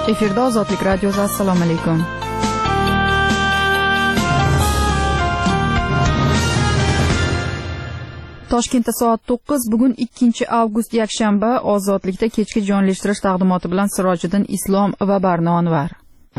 Efirda Ozodlik radiosi. Assalomu alaykum. Toshkentda soat 9, bugun 2 avgust yakshanba. Ozodlikda kechki jonlashtirish taqdimoti bilan Sirojiddin Islom va Barno Anvar.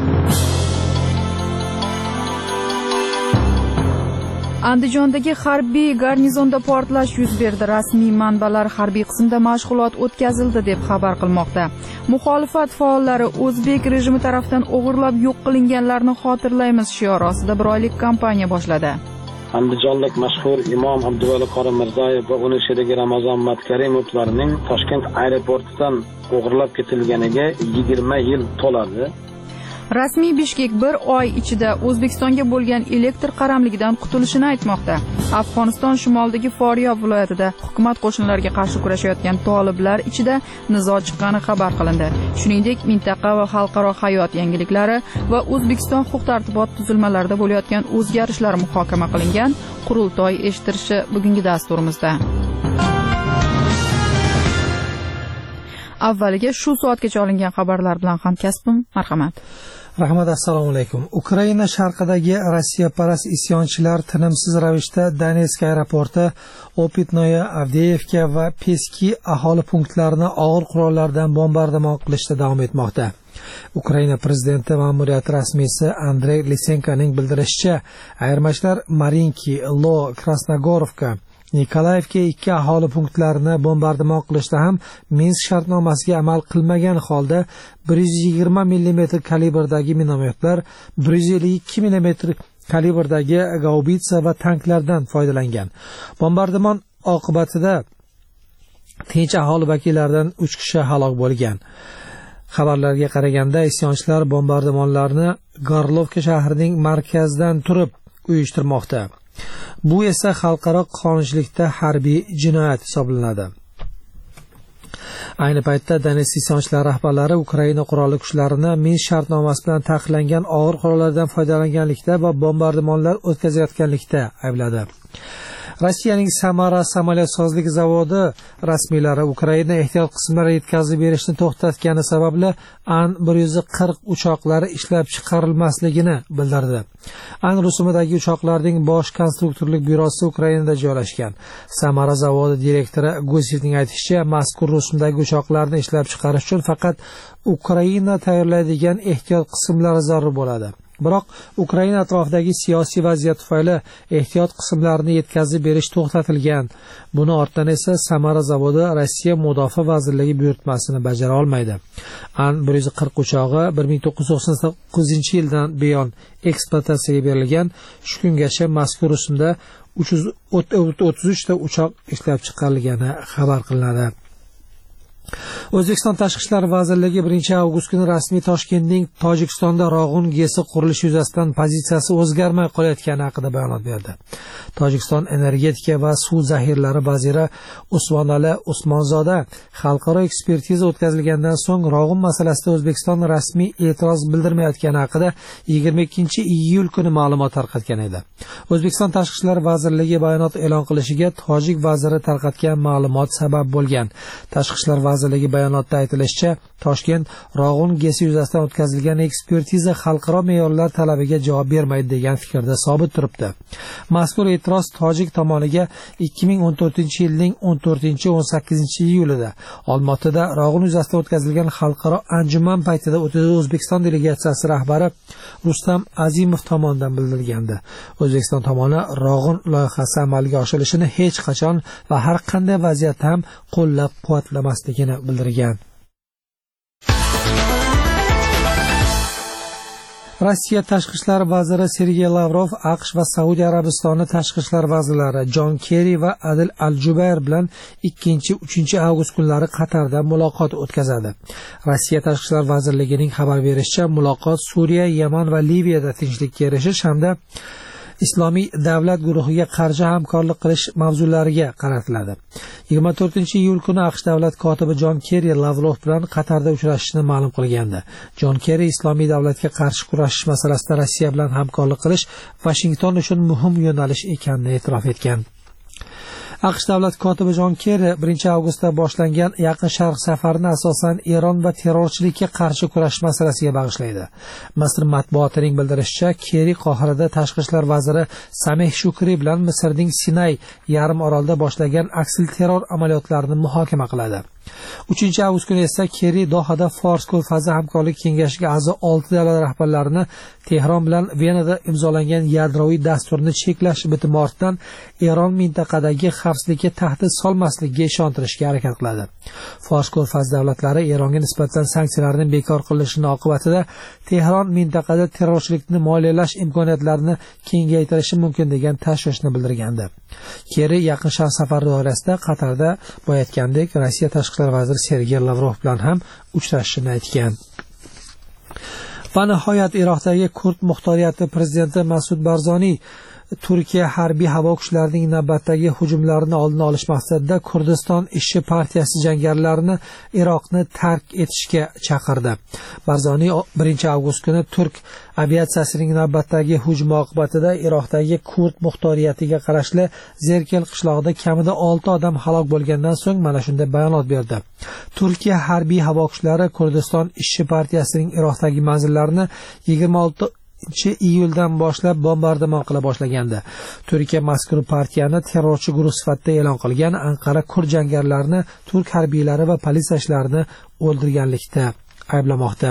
Andijondagi harbiy garnizonda portlash yuz berdi. Rasmiy manbalar harbiy qismda mashg'ulot o'tkazildi deb xabar qilmoqda. Muxolifat faollari o'zbek rejimi tomonidan o'g'irlab yo'q qilinganlarni xotirlaymiz shiori ostida bir oylik kampaniya boshladi. Andijonlik mashhur imom Abduvali Qori Mirzayev va uning sherigi Ramazon Matkarimovlarning Toshkent aeroportidan o'g'irlab ketilganiga 20 yil to'ladi. Rasmiy Bishkek bir oy ichida O'zbekistonga bo'lgan elektr qaramligidan qutulishini aytmoqda. Afg'oniston shimolidagi Foryob viloyatida hukumat qo'shinlariga qarshi kurashayotgan toliblar ichida nizo chiqqani xabar qilindi. Shuningdek, mintaqa va xalqaro hayot yangiliklari va O'zbekiston huquq-tartibot tuzilmalarida bo'layotgan o'zgarishlar muhokama qilingan. Qurultoy eshittirishi bugungi dasturimizda. Avvaliga shu soatgacha olingan xabarlar bilan hamkasbim, marhamat. Rahmat, assalomu alaykum. Ukraina sharqidagi Rossiyaparast isyonchilar tinimsiz ravishda Donetsk aeroporti, Opitnoye, Avdeyevka va Peski aholi punktlarini og'ir qurollardan bombardimon qilishda davom etmoqda. Ukraina prezidenti ma'muriyati rasmiysi Andrey Lisenkoning bildirishicha, ayirmachilar Marinki, Lo, Krasnogorovka, Nikolayevga 2 aholi punktlarini bombardimon qilishda ham Minsk shartnomasiga amal qilmagan holda 120 mm kalibrdagi minometlar, 152 mm kalibrdagi gaubitsa va tanklardan foydalangan. Bombardimon oqibatida tinch aholi vakillaridan 3 kishi halok bo'lgan. Xabarlarga qaraganda, isyonchilar bombardimonlarni Gorlovka shahrining markazidan turib uyushtirmoqda. Bu esa xalqaro qonunchilikda harbiy jinoyat hisoblanadi. Ayni paytda Donetsk isyonchilar rahbarlari Ukraina qurolli kuchlarini Minsk shartnomasi bilan taqiqlangan og'ir qurollardan foydalanganlikda va bombardimonlar o'tkazayotganlikda aybladi. Rossiyaning Samara samolyotsozlik zavodi rasmiylari Ukraina ehtiyot qismlari yetkazib berishni to'xtatgani sababli An-140 uchoqlari ishlab chiqarilmasligini bildirdi. An rusumidagi uchoqlarning bosh konstruktorlik byurosi Ukrainada joylashgan. Samara zavodi direktori Gosevning aytishicha, mazkur rusumdagi uchoqlarni ishlab chiqarish uchun faqat Ukraina tayyorlaydigan ehtiyot qismlari zarur bo'ladi. Biroq Ukraina atrofidagi siyosiy vaziyat tufayli ehtiyot qismlarini yetkazib berish to'xtatilgan. Buni ortdan esa Samara zavodi Rossiya Mudofaa vazirligi buyurtmasini bajara olmaydi. An-140 uchog'i 1999-yildan buyon ekspluatatsiyaga berilgan. Shu kungacha mazkur rusumda 333 ta uchoq ishlab chiqarilgani xabar qilinadi. O'zbekiston Tashqi ishlar vazirligi 1-avgust kuni rasmiy Toshkentning Tojikistonda Rog'un GESi qurilishi yuzasidan pozitsiyasi o'zgarmay qolayotgani haqida bayonot berdi. Tojikiston energetika va suv zaxiralari vaziri Usmonali Usmonzoda xalqaro ekspertiza o'tkazilgandan so'ng Rog'un masalasida O'zbekiston rasmiy e'tiroz bildirmayotgani haqida 22-iyul kuni ma'lumot tarqatgan edi. O'zbekiston Tashqi ishlar vazirligi bayonot e'lon qilishiga tojik vaziri tarqatgan ma'lumot sabab bo'lgan. Tashqi ishlar vazirligi bayonotda aytilishicha, Toshkent Rog'un GESi yuzasidan o'tkazilgan ekspertiza xalqaro me'yorlar talabiga javob bermaydi degan fikrda sobit turibdi. Mazkur e'tiroz tojik tomoniga 2014-yilning 14-18-iyulida Olmaotada Rog'un yuzasidan o'tkazilgan xalqaro anjuman paytida O'zbekiston delegatsiyasi rahbari Rustam Azimov tomonidan bildirilgandi. O'zbekiston tomoni Rog'un loyihasi amalga oshirilishini hech qachon va har qanday vaziyatda ham qo'llab-quvvatlamasligini bildirgan. Rossiya Tashqi ishlar vaziri Sergey Lavrov AQSh va Saudiya Arabistoni tashqi ishlar vazirlari Jon Kerri va Adil Al-Jubayr bilan 2-3 avgust kunlari Qatarda muloqot o'tkazadi. Rossiya Tashqi ishlar vazirligining xabar berishicha, muloqot Suriya, Yaman va Liviyada tinchlikka erishish hamda Islomiy davlat guruhiga qarshi hamkorlik qilish mavzulariga qaratiladi. 24-iyul kuni AQSh davlat kotibi Jon Kerri Lavrov bilan Qatarda uchrashishini ma'lum qilgandi. Jon Kerri Islomiy davlatga qarshi kurashish masalasida Rossiya bilan hamkorlik qilish Washington uchun muhim yo'nalish ekanini e'tirof etgan. AQSh davlat kotibi Jon Kerri 1-avgustda boshlangan Yaqin Sharq safarini asosan Eron va terrorchilikka qarshi kurash masalasiga bag'ishlaydi. Misr matbuotining bildirishicha, Kerri Qohirada tashqi ishlar vaziri Sameh Shukri bilan Misrning Sinay yarim orolida boshlangan aksilterror amaliyotlarini muhokama qiladi. 3-avgust kuni esa Kerri Dohada Fors ko'rfazi hamkorlik kengashiga a'zo 6 davlat rahbarlarini Tehron bilan Venada imzolangan yadroviy dasturni cheklash bitimi ortidan Eron mintaqadagi xavfsizlikka tahdid solmasligiga ishontirishga harakat qiladi. Fors ko'rfazi davlatlari Eronga nisbatan sanksiyalarning bekor qilinishi oqibatida Tehron mintaqada terrorchilikni moliyalash imkoniyatlarini kengaytirishi mumkin degan tashvishni bildirgandi. Kerri Yaqin Sharq safari doirasida Qatarda bo'layotgandek Rossiya tashqi ishlar vaziri Sergey Lavrov bilan ham uchrashishini aytgan. Va nihoyat Iroqdagi kurd muxtoriyati prezidenti Mas'ud Barzoniy Turkiya harbiy havo kuchlarining navbatdagi hujumlarini oldini olish maqsadida Kurdiston ishchi partiyasi jangarilarini Iroqni tark etishga chaqirdi. Barzoniy 1-avgust kuni Turk aviatsiyasining navbatdagi hujumi oqibatida Iroqdagi kurd muxtoriyatiga qarashli Zerkel qishlog'ida kamida 6 odam halok bo'lgandan so'ng mana shunday bayonot berdi. Turkiya harbiy havo kuchlari Kurdiston ishchi partiyasining Iroqdagi manzillarini 26-iyuldan boshlab bombardimon qila boshlagandi. Turkiya mazkur partiyani terrorchi guruh sifatida e'lon qilgan. Anqara kurd jangarilarini turk harbiylari va politsiyachilarini o'ldirganlikda ayblamoqda.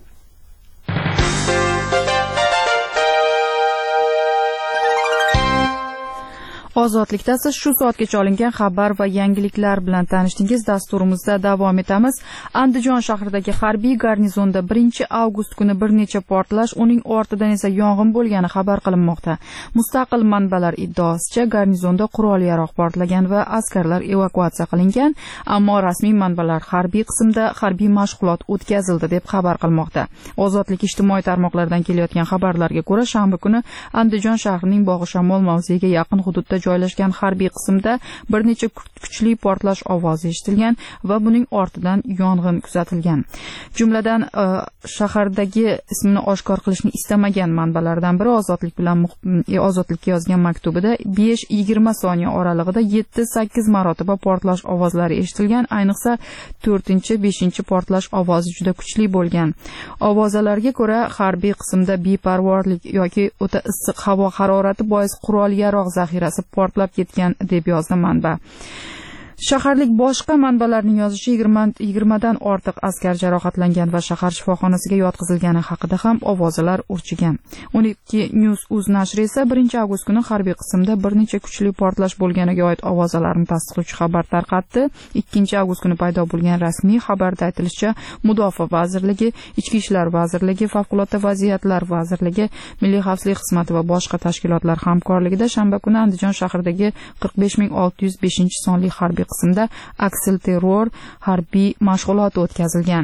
Ozodlikda siz shu soatgacha olingan xabar va yangiliklar bilan tanishdingiz. Dasturimizda davom etamiz. Andijon shahridagi harbiy garnizonda 1-avgust kuni bir necha portlash, uning ortidan esa yong'in bo'lgani xabar qilinmoqda. Mustaqil manbalar iddaosicha garnizonda qurol-yarog' portlagan va askarlar evakuatsiya qilingan, ammo rasmiy manbalar harbiy qismda harbiy mashg'ulot o'tkazildi deb xabar qilmoqda. Ozodlik ijtimoiy tarmoqlardan kelayotgan xabarlarga ko'ra, shanba kuni Andijon shahrining Bog'ishamol mavziga yaqin hududda joylashgan harbiy qismda bir necha kuchli portlash ovozi eshitilgan va buning ortidan yong'in kuzatilgan. Jumladan shahardagi ismini oshkor qilishni istamagan manbalardan biri Ozodlikka yozgan maktubida 5-20 soniya oralig'ida 7-8 marotaba portlash ovozlari eshitilgan, ayniqsa 4-5 portlash ovozi juda kuchli bo'lgan. Ovozalarga ko'ra, harbiy qismda beparvorlik yoki o'ta issiq havo harorati bois qurol-yarog' zaxirasi portlab ketgan deb yozdi manba. Shaharlik boshqa manbalarning yozishicha 20 dan ortiq askar jarohatlangan va shahar shifoxonasiga yotqizilgani haqida ham ovozalar urchigan. 12 News.uz nashri esa 1-avgust kuni harbiy qismda bir necha kuchli portlash bo'lganiga oid ovozalarni tasdiqlovchi xabar tarqatdi. 2-avgust kuni paydo bo'lgan rasmiy xabarda aytilishicha, Mudofaa vazirligi, Ichki ishlar vazirligi, Favqulodda vaziyatlar vazirligi, Milliy xavfsizlik xizmati va boshqa tashkilotlar hamkorligida shanba kuni Andijon shahridagi 45605 sonli harbiy qismda aksilterror harbiy mashg'uloti o'tkazilgan.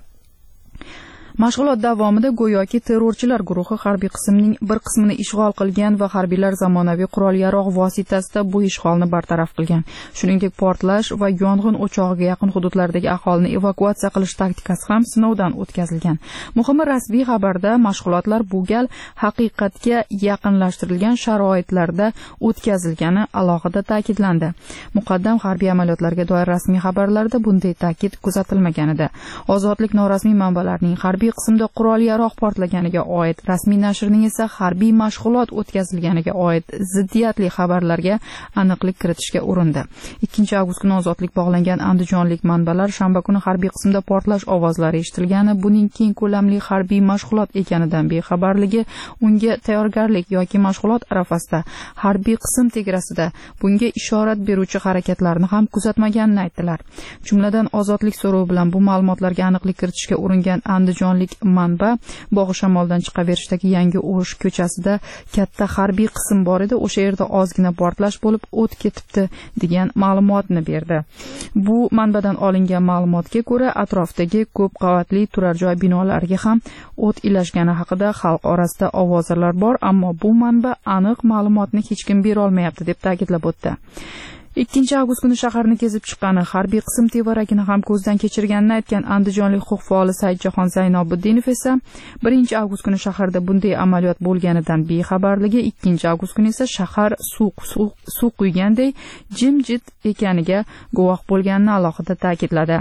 Mashg'ulot davomida go'yoki terrorchilar guruhi harbiy qismning bir qismini ishg'ol qilgan va harbiylar zamonaviy qurol-yarog' vositasida bu ishg'olni bartaraf qilgan. Shuningdek, portlash va yong'in o'chog'iga yaqin hududlardagi aholini evakuatsiya qilish taktikasi ham sinovdan o'tkazilgan. Muhimi, rasmiy xabarda mashg'ulotlar bu gal haqiqatga yaqinlashtirilgan sharoitlarda o'tkazilgani alohida ta'kidlandi. Muqaddam harbiy amaliyotlarga doir rasmiy xabarlarda bunday ta'kid kuzatilmagan edi. Ozodlik norasmiy manbalarining harbiy qismda qurol-yarog' portlaganiga oid, rasmiy nashrning esa harbiy mashg'ulot o'tkazilganiga oid ziddiyatli xabarlarga aniqlik kiritishga urindi. 2-avgust kuni Ozodlik bog'langan andijonlik manbalar shanba kuni harbiy qismda portlash ovozlari eshitilgani, buning keng ko'lamli harbiy mashg'ulot ekanidan bexabarligi, unga tayyorgarlik yoki mashg'ulot arafasida harbiy qism tegrasida bunga ishorat beruvchi harakatlarni ham kuzatmaganini aytdilar. Jumladan Ozodlik so'rovi bilan bu ma'lumotlarga aniqlik kiritishga uringan Andijon manba Bog'ishamoldan chiqaverishdagi Yangi O'sh ko'chasida katta harbiy qism bor edi, o'sha yerda ozgina portlash bo'lib o't ketibdi degan ma'lumotni berdi. Bu manbadan olingan ma'lumotga ko'ra, atrofdagi ko'p qavatli turar joy binolariga ham o't ilashgani haqida xalq orasida ovozalar bor, ammo bu manba aniq ma'lumotni hech kim bera olmayapti deb ta'kidlab o'tdi. 2 avgust kuni shaharni kezib chiqqani, harbiy qism tevaragini ham ko'zdan kechirganini aytgan andijonlik huquq faoli Saidjahon Zaynobiddinov esa 1 avgust kuni shaharda bunday amaliyot bo'lganidan bexabarligi, 2 avgust kuni esa shahar suv quyganday jimjit ekaniga guvoh bo'lganini alohida ta'kidladi.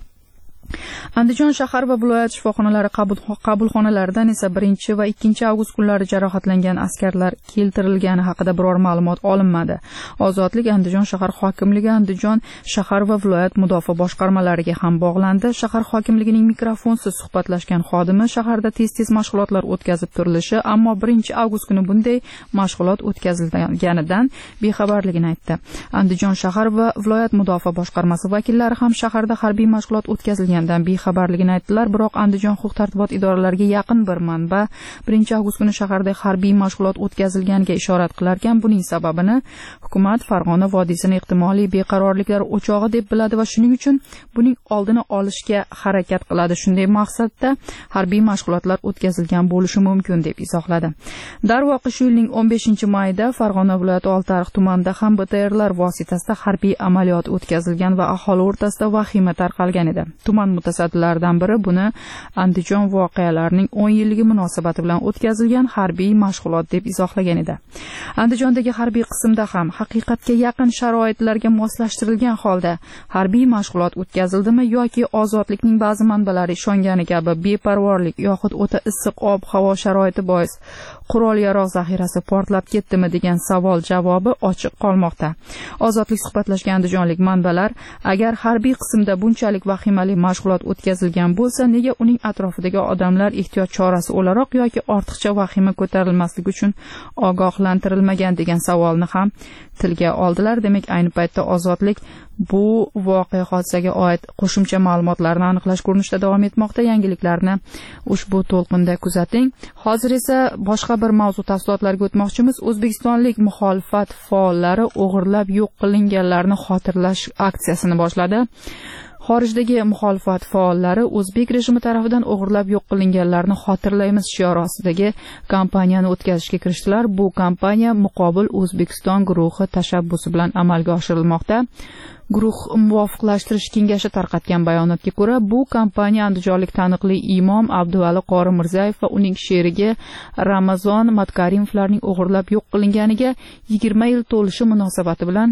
Andijon shahar va viloyat shifoxonalari qabulxonalaridan esa 1 va 2 avgust kunlari jarohatlangan askarlar keltirilgani haqida biror ma'lumot olinmadi. Ozodlik Andijon shahar hokimligi Andijon shahar va viloyat mudofaa boshqarmalariga ham bog'landi. Shahar hokimligining mikrofonsiz suhbatlashgan xodimi shaharda tez mashg'ulotlar o'tkazib turilishi, ammo 1 avgust kuni bunday mashg'ulot o'tkazilganidan bexabarligini aytdi. Andijon shahar va viloyat mudofaa boshqarmasi vakillari ham shaharda harbiy mashg'ulot o'tkazilgan bexabarligini aytdilar, biroq Andijon huquq-tartibot idoralariga yaqin bir manba 1 avgust kuni shaharda harbiy mashg'ulot o'tkazilganiga ishorat qilarkan, buning sababini hukumat Farg'ona vodiysini ehtimoliy beqarorliklar o'chog'i deb biladi va shuning uchun buning oldini olishga harakat qiladi. Shunday maqsadda harbiy mashg'ulotlar o'tkazilgan bo'lishi mumkin deb izohladi. Darvoqe shu yilning 15-mayida Farg'ona viloyati Oltiariq tumanida ham BTRlar vositasida harbiy amaliyot o'tkazilgan va aholi o'rtasida vahima tarqalgan edi. Tuman mutasaddilaridan biri buni Andijon voqealarining 10 yilligi munosabati bilan o'tkazilgan harbiy mashg'ulot deb izohlagan edi. Andijondagi harbiy qismda ham haqiqatga yaqin sharoitlarga moslashtirilgan holda harbiy mashg'ulot o'tkazildimi yoki ozodlikning ba'zi manbalari ishongani kabi beparvorlik yoxud o'ta issiq ob-havo sharoiti bois qurol-yarog' zaxirasi portlab ketdimi degan savol javobi ochiq qolmoqda. Ozodlik suhbatlashgan andijonlik manbalar, agar harbiy qismda bunchalik vahimali mashg'ulot o'tkazilgan bo'lsa, nega uning atrofidagi odamlar ehtiyot chorasi o'laroq yoki ortiqcha vahima ko'tarilmasligi uchun ogohlantirilmagan degan savolni ham tilga oldilar. Demak, ayni paytda ozodlik bu voqea hodisaga oid qo'shimcha ma'lumotlarni aniqlash urinishda davom etmoqda. Yangiliklarni ushbu to'lqinda kuzating. Hozir esa boshqa bir mavzu tafsilotlariga o'tmoqchimiz. O'zbekistonlik muxolifat faollari o'g'irlab yo'q qilinganlarni xotirlash aksiyasini boshladi. Xorijdagi muxolifat faollari o'zbek rejimi tarafidan o'g'irlab yo'q qilinganlarni xotirlaymiz shiori ostidagi kampaniyani o'tkazishga kirishdilar. Bu kampaniya Muqobil O'zbekiston guruhi tashabbusi bilan amalga oshirilmoqda. Guruh muvofiqlashtirish kengashi tarqatgan bayonotga ko'ra, bu kampaniya andijonlik taniqli imom Abduvali Qori Mirzayev va uning sherigi Ramazon Matkarimovlarning o'g'irlab yo'q qilinganiga 20 yil to'lishi munosabati bilan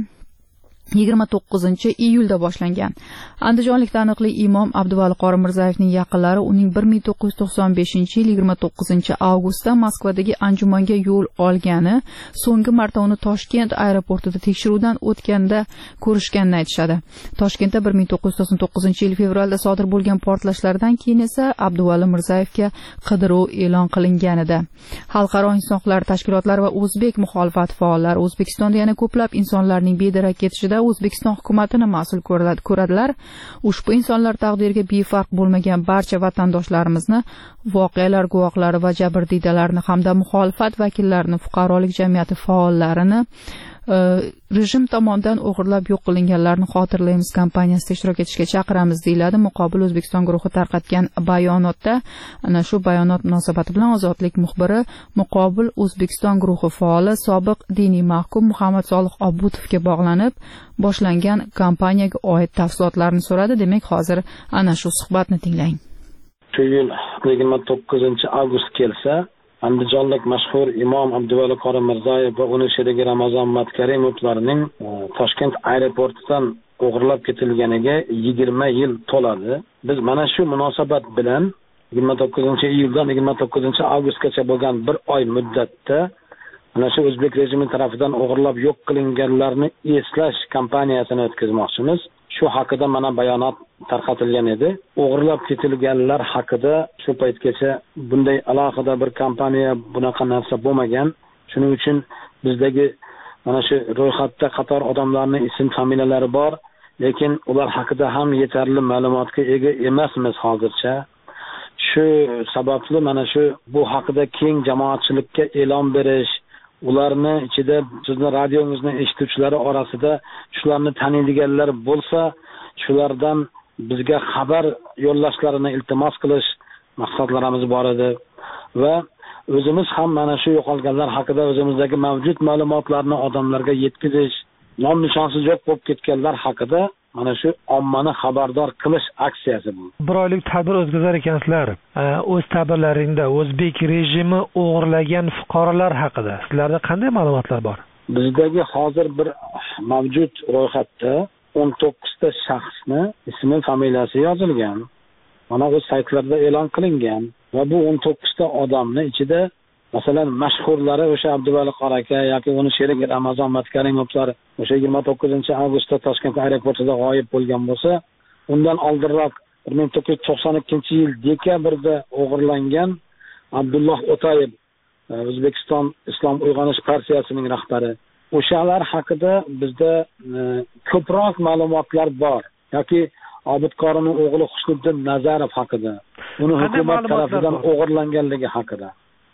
29-iyulda boshlangan. Andijonlik taniqli imom Abduvali Qori Mirzayevning yaqinlari uning 1995-yil 29-avgustda Moskvadagi anjumanga yo'l olgani, so'nggi marta uni Toshkent aeroportida tekshiruvdan o'tganda ko'rishganini aytishadi. Toshkentda 1999-yil fevralda sodir bo'lgan portlashlardan keyin esa Abduvali Mirzayevga qidiruv e'lon qilingan edi. Xalqaro inson huquqlari tashkilotlari va o'zbek muxolifat faollari O'zbekistonda yana ko'plab insonlarning bedarak ketishida O'zbekiston hukumatini mas'ul ko'radilar. Ushbu insonlar taqdiriga befarq bo'lmagan barcha vatandoshlarimizni, voqealar guvohlari va jabrdiydalarini hamda muxolifat vakillarini, fuqarolik jamiyati faollarini rejim tomonidan o'g'irlab yo'q qilinganlarni xotirlaymiz kampaniyasida ishtirok etishga chaqiramiz, deyiladi Muqobil O'zbekiston guruhi tarqatgan bayonotda. Ana shu bayonot munosabati bilan Ozodlik muxbiri Muqobil O'zbekiston guruhi faoli sobiq diniy mahkum Muhammad Solih Obutovga bog'lanib, boshlangan kampaniyaga oid tafsilotlarni so'radi. Demak, hozir ana shu suhbatni tinglang. Shu yil 29-avgust kelsa, andijonlik mashhur imom Abduvali Qori Mirzayev va uning sherigi Ramazon Matkarimovlarning Toshkent aeroportidan o'g'irlab ketilganiga 20 yil to'ladi. Biz mana shu munosabat bilan 29-iyuldan 29-avgustgacha bo'lgan bir oy muddatda mana shu o'zbek rejimi tarafidan o'g'irlab yo'q qilinganlarni eslash kampaniyasini o'tkazmoqchimiz. Shu haqida mana bayonot tarqatilgan edi. O'g'irlab ketilganlar haqida shu paytgacha bunday alohida bir kampaniya, bunaqa narsa bo'lmagan. Shuning uchun bizdagi mana shu ro'yxatda qator odamlarning ism familiyalari bor, lekin ular haqida ham yetarli ma'lumotga ega emasmiz hozircha. Shu sababli mana shu bu haqida keng jamoatchilikka e'lon berish, ularni ichida sizni radiongizni eshituvchilari orasida shularni taniydiganlar bo'lsa, shulardan bizga xabar yo'llashlarini iltimos qilish maqsadlarimiz bor edi va o'zimiz ham mana shu yo'qolganlar haqida o'zimizdagi mavjud ma'lumotlarni odamlarga yetkazish, nom nishonsiz yo'q bo'lib ketganlar haqida mana shu ommani xabardor qilish aksiyasi bu. Bir oylik tadbir o'tkazar ekansizlar. O'z tadbirlaringda o'zbek rejimi o'g'irlagan fuqarolar haqida sizlarda qanday ma'lumotlar bor? Bizdagi hozir bir mavjud ro'yxatda 19 ta shaxsni ismi, familiyasi yozilgan. Mana bu saytlarda e'lon qilingan va bu 19 ta odamni ichida masalan mashhurlari o'sha Abduvali qora aka yoki uni sherigi Ramazon Matkarimovlar o'sha 29-avgustda Toshkent aeroportida g'oyib bo'lgan bo'lsa, undan oldinroq 1992-yil dekabrda o'g'irlangan Abdulloh O'tayev, O'zbekiston Islom uyg'onish partiyasining rahbari. O'shalar haqida bizda ko'proq ma'lumotlar bor. Yoki Obid Qorining o'g'li Husniddin Nazarov haqida, uni hukumat tomonidan o'g'irlanganligi haqida.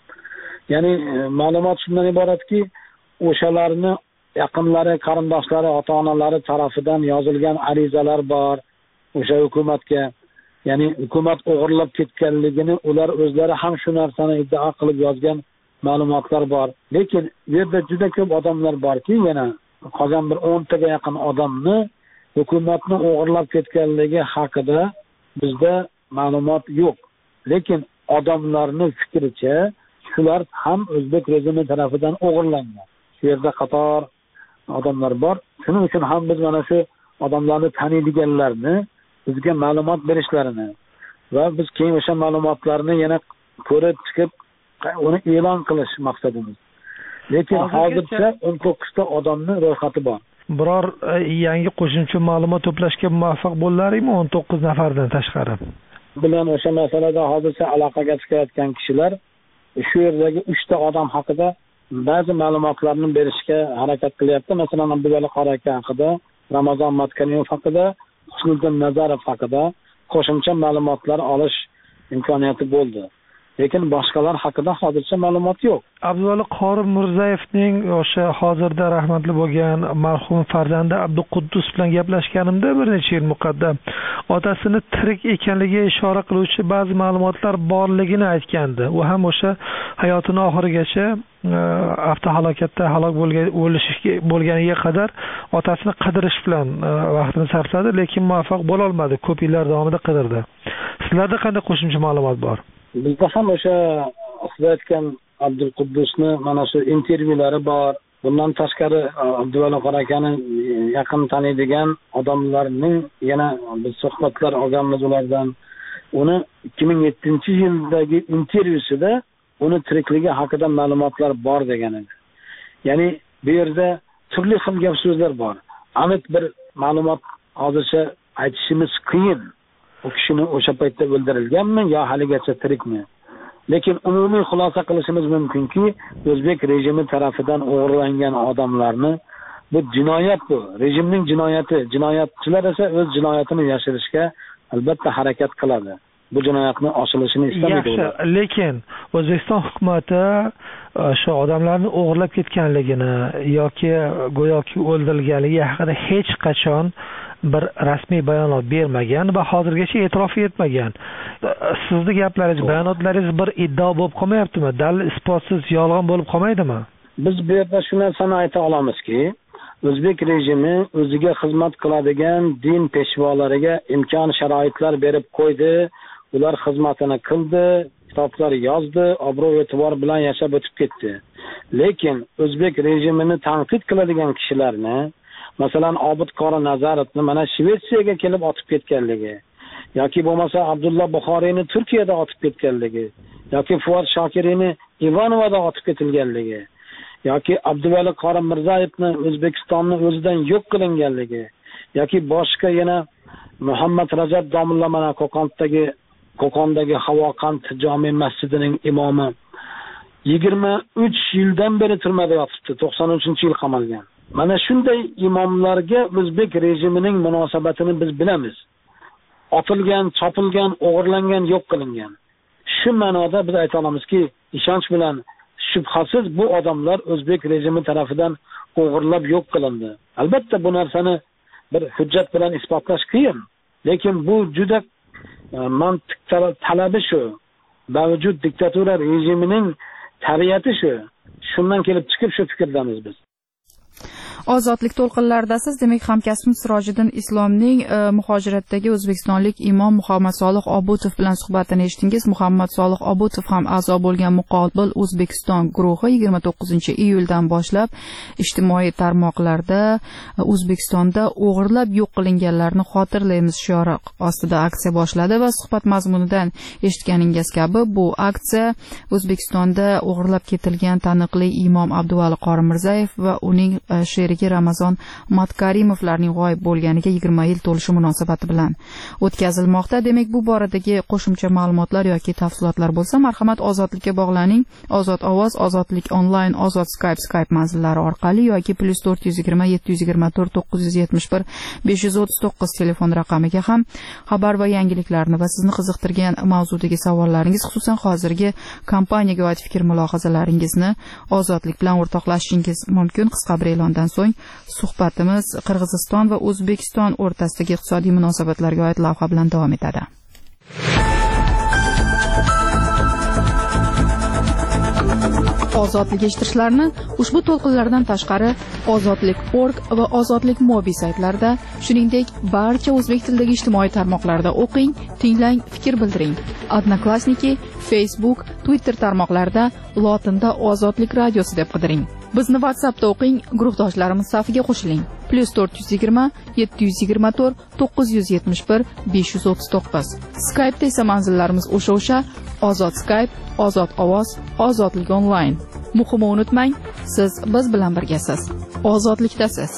Ya'ni ma'lumot shundan iboratki, o'shalarni yaqinlari, qarindoshlari, ota-onalari tarafidan yozilgan arizalar bor o'sha hukumatga. Ya'ni hukumat o'g'irlab ketganligini ular o'zlari ham shu narsani iddao qilib yozgan ma'lumotlar bor. Lekin bu yerda juda ko'p odamlar borki, yana qolgan bir 10 taga yaqin odamni hukumatni o'g'irlab ketganligi haqida bizda ma'lumot yo'q. Lekin odamlarning fikricha shular ham o'zbek rejimi tomonidan o'g'irlangan. Shu yerda qator odamlar bor. Shuning uchun ham biz mana shu odamlarni taniydiganlarni bizga ma'lumot berishlarini va biz keyin o'sha ma'lumotlarni yana ko'rib chiqib uni e'lon qilish maqsadimiz. Lekin hozircha 19 ta odamning ro'yxati bor. Biror yangi qo'shimcha ma'lumot to'plashga muvaffaq bo'ldingizmi 19 nafardan tashqari? Bilan o'sha masalada hozircha aloqaga chiqayotgan kishilar shu yerdagi 3 ta odam haqida ba'zi ma'lumotlarni berishga harakat qilyapti. Masalan, Abduvali qora aka haqida, Ramazon Matkarimov haqida, Husniddin Nazarov haqida qo'shimcha ma'lumotlar olish imkoniyati bo'ldi. Lekin boshqalar haqida hozircha ma'lumot yo'q. Abduvali Qori Mirzayevning o'sha hozirda rahmatli bo'lgan marhum farzandi Abduquddus bilan gaplashganimda bir necha yil muqaddam otasini tirik ekanligiga ishora qiluvchi ba'zi ma'lumotlar borligini aytgandi. U ham o'sha hayotining oxirigacha avtohalokatda halok bo'lganiga qadar otasini qidirish bilan vaqtini sarfladi, lekin muvaffaq bo'la olmadi. Ko'p yillar davomida qidirdi. Sizlarda qanday qo'shimcha ma'lumot bor? Bizda ham o'sha siz aytgan Abduquddusni mana shu intervyulari bor. Bundan tashqari Abduvali qora akani yaqin taniydigan odamlarning yana biz suhbatlar olganmiz ulardan. Uni 2007-yildagi intervyusida uni tirikligi haqida ma'lumotlar bor degan edi. Ya'ni bu yerda turli xil gap so'zlar bor. Aniq bir ma'lumot hozircha aytishimiz qiyin. U kishini o'sha paytda o'ldirilganmi yo haligacha tirikmi? Lekin umumiy xulosa qilishimiz mumkinki, o'zbek rejimi tomonidan o'g'irlangan odamlarni bu jinoyat, bu rejimning jinoyati. Jinoyatchilar esa o'z jinoyatini yashirishga albatta harakat qiladi. Bu jinoyatni ochilishini istamaydi. Yaxshi, lekin O'zbekiston hukumati shu odamlarni o'g'irlab ketganligini yoki go'yoki o'ldirilganligi haqida hech qachon bir rasmiy bayonot bermagan va hozirgacha e'tirof etmagan. Sizning gaplaringiz, bayonotlaringiz bir iddao bo'lib qolmayaptimi? Dalil isbotsiz yolg'on bo'lib qolmaydimi? Biz bu yerda shu narsani ayta olamizki, o'zbek rejimi o'ziga xizmat qiladigan din peshvolariga imkon sharoitlar berib qo'ydi. Ular xizmatini qildi, kitoblar yozdi, obro' e'tibor bilan yashab o'tib ketdi. Lekin o'zbek rejimini tanqid qiladigan kishilarni, masalan, Obid Qori Nazarovni mana Shvetsiyaga kelib otib ketganligi, yoki bo'lmasa Abdulloh Buxoriyni Turkiyada otib ketganligi, yoki Fuat Shokiriyni Ivanovada otib ketilganligi, yoki Abduvali Qori Mirzayevni O'zbekistonni o'zidan yo'q qilinganligi, yoki boshqa yana Muhammad Rajab domla mana Qo'qondagi Havoqand jome masjidining imomi 23 yildan beri turmada yotibdi, 93-yil qamalgan. Mana shunday imomlarga o'zbek rejimining munosabatini biz bilamiz. Otilgan, chopilgan, o'g'irlangan, yo'q qilingan. Shu ma'noda biz ayta olamizki, ishonch bilan shubhasiz bu odamlar o'zbek rejimi tomonidan o'g'irlab yo'q qilindi. Albatta bu narsani bir hujjat bilan isbotlash qiyin, lekin bu juda mantiq talabi shu. Mavjud diktatura rejimining tabiati shu. Shundan kelib chiqib shu fikrdamiz biz. Ozodlik to'lqinlaridasiz. Demak, hamkasbim Sirojiddin Islomning muhojiratdagi o'zbekistonlik imom Muhammad Solih Obutov bilan suhbatini eshitdingiz. Muhammad Solih Obutov ham a'zo bo'lgan Muqobil O'zbekiston guruhi 29-iyuldan boshlab ijtimoiy tarmoqlarda O'zbekistonda o'g'irlab yo'q qilinganlarni xotirlaymiz shiori ostida aksiya boshladi va suhbat mazmunidan eshitganingiz kabi bu aksiya O'zbekistonda o'g'irlab ketilgan taniqli imom Abduvali Qori Mirzayev va uning sherigi Ramazon Matkarimovlarning g'oyib bo'lganiga 20 yil to'lishi munosabati bilan o'tkazilmoqda. Demak, bu boradagi qo'shimcha ma'lumotlar yoki tafsilotlar bo'lsa, marhamat ozodlikka bog'laning. Ozod ovoz, ozodlik onlayn, ozod Skype manzillari orqali yoki +420 724 971 539 telefon raqamiga ham xabar va yangiliklarni va sizni qiziqtirgan mavzudagi savollaringiz, xususan hozirgi kompaniyaga oid fikr mulohazalaringizni ozodlik bilan o'rtoqlashishingiz mumkin. Qisqa bir e'londan so'ng suhbatimiz Qirg'iziston va O'zbekiston o'rtasidagi iqtisodiy munosabatlarga oid lavha bilan davom etadi. Ozodlik eshittirishlarni ushbu to'lqinlardan tashqari ozodlik.org va ozodlik mobil saytlarida, shuningdek barcha o'zbek tilidagi ijtimoiy tarmoqlarda o'qing, tinglang, fikr bildiring. Odnoklassniki, Facebook, Twitter tarmoqlarida lotinda Ozodlik radiosi deb qidiring. Bizni WhatsAppda o'qing, guruhdoshlarimiz safiga qo'shiling. +420 724 971 539. Skype'da esa manzillarimiz o'sha Ozod Skype, Ozod ovoz, Ozodlik onlayn. Muhimi unutmang, siz biz bilan birgasiz. Ozodlikdasiz.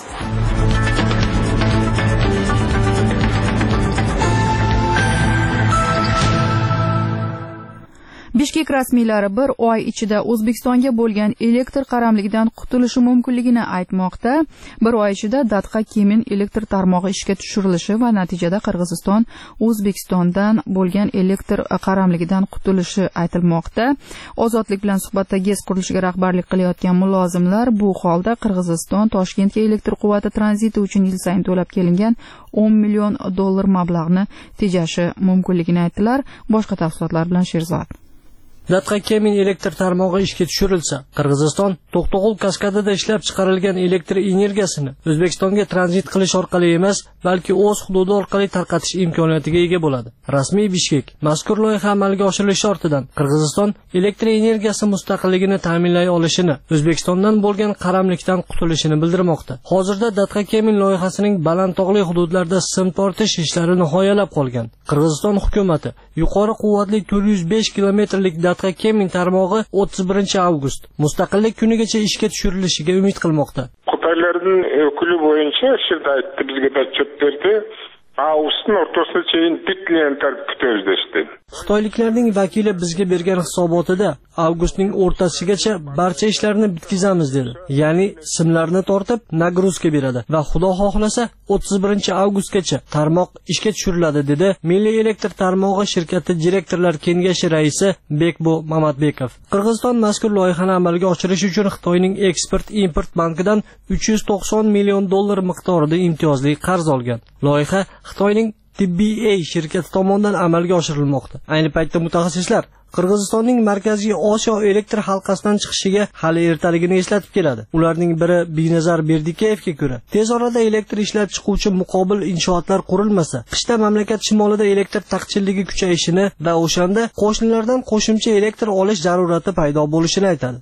Bishkek rasmiylari bir oy ichida O'zbekistonga bo'lgan elektr qaramligidan qutulishi mumkinligini aytmoqda. Bir oy ichida Datxa-Kemin elektr tarmog'i ishga tushirilishi va natijada Qirg'iziston O'zbekistondan bo'lgan elektr qaramligidan qutulishi aytilmoqda. Ozodlik bilan suhbatda GES qurilishiga rahbarlik qilayotgan mulozimlar bu holda Qirg'iziston Toshkentga elektr quvvati tranziti uchun yil sayin to'lab kelingan $10 million mablag'ni tejashi mumkinligini aytdilar. Boshqa tafsilotlar bilan Sherzod. Datxa-Kemin elektr tarmog'i ishga tushirilsa, Qirg'iziston To'qtog'ul kaskadida ishlab chiqarilgan elektr energiyasini O'zbekistonga tranzit qilish orqali emas, balki o'z hududi orqali tarqatish imkoniyatiga ega bo'ladi. Rasmiy Bishkek mazkur loyiha amalga oshirilishi ortidan Qirg'iziston elektr energiyasi mustaqilligini ta'minlay olishini, O'zbekistondan bo'lgan qaramlikdan qutulishini bildirmoqda. Hozirda Datxa-Kemin loyihasining balandtog'li hududlarda sim tortish ishlari nihoyalab qolgan. Qirg'iziston hukumatı yuqori quvvatli 405 kilometrlik Datxa-Kemin tarmog'i 31 avgust mustaqillik kunigacha ishga tushirilishiga umid qilmoqda. Xitoylarning o'kili bo'yicha shirda aytdi, bizga отчет berdi. Avgustning o'rtasida cheyin bitgan kutamiz dedi. Xitoyliklarning vakili bizga bergan hisobotida avgustning o'rtasigacha barcha ishlarni bitkazamiz dedi. Ya'ni simlarni tortib nagruzka beradi va xudo xohlasa 31 avgustgacha tarmoq ishga tushiriladi dedi Milliy elektr tarmog'i shirkati direktorlar kengashi raisi Bekbo Mamatbekov. Qirg'iziston mazkur loyihani amalga oshirish uchun Xitoyning Eksport-import bankidan $390 million miqdorida imtiyozli qarz olgan. Loyiha Xitoyning TBA shirkati tomonidan amalga oshirilmoqda. Ayni paytda mutaxassislar Qirg'izistonning Markaziy Osiyo elektr halqasidan chiqishiga hali ertaligini eslatib keladi. Ularning biri Binazar Berdikeyevga ko'ra, tez orada elektr ishlab chiquvchi muqobil inshootlar qurilmasa, qishda mamlakat shimolida elektr taqchilligi kuchayishini va o'shanda qo'shnilardan qo'shimcha elektr olish zarurati paydo bo'lishini aytadi.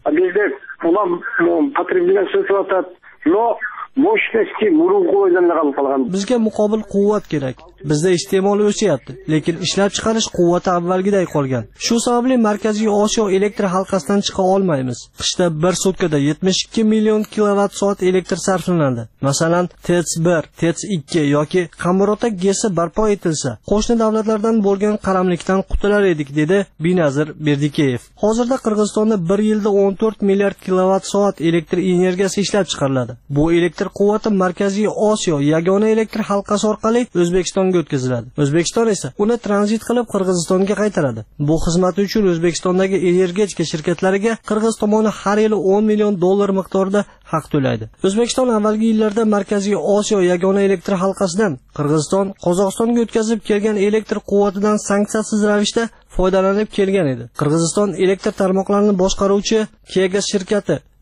Bizga muqobil quvvat kerak. Bizda iste'mol o'syapti, lekin ishlab chiqarish quvvati avvalgiday qolgan. Shu sababli Markaziy Osiyo elektr halqasidan chiqa olmaymiz. Qishda bir sutkada 72 million kilovatt-soat elektr sarflanadi. Masalan, TETS-1, TETS-2 yoki Qamirota GESi barpo etilsa, qo'shni davlatlardan bo'lgan qaramlikdan qutular edik, dedi Binazar Berdikeyev. Hozirda Qirg'izistonda bir yilda 14 milliard kilovatt-soat elektr energiyasi ishlab chiqariladi. Bu elektr quvvati Markaziy Osiyo yagona elektr halqasi orqali O'zbekistonga o'tkaziladi. O'zbekiston esa uni tranzit qilib Qirg'izistonga qaytaradi. Bu xizmati uchun O'zbekistondagi energetika shirkatlariga Qirg'iz tomoni har yili $10 million miqdorida haq to'laydi. O'zbekiston avvalgi yillarda Markaziy Osiyo yagona elektr halqasidan Qirg'iziston, Qozog'istonga o'tkazib kelgan elektr quvvatidan sanksiyasiz ravishda foydalanib kelgan edi. Qirg'iziston elektr tarmoqlarini boshqaruvchi Kegas shirkati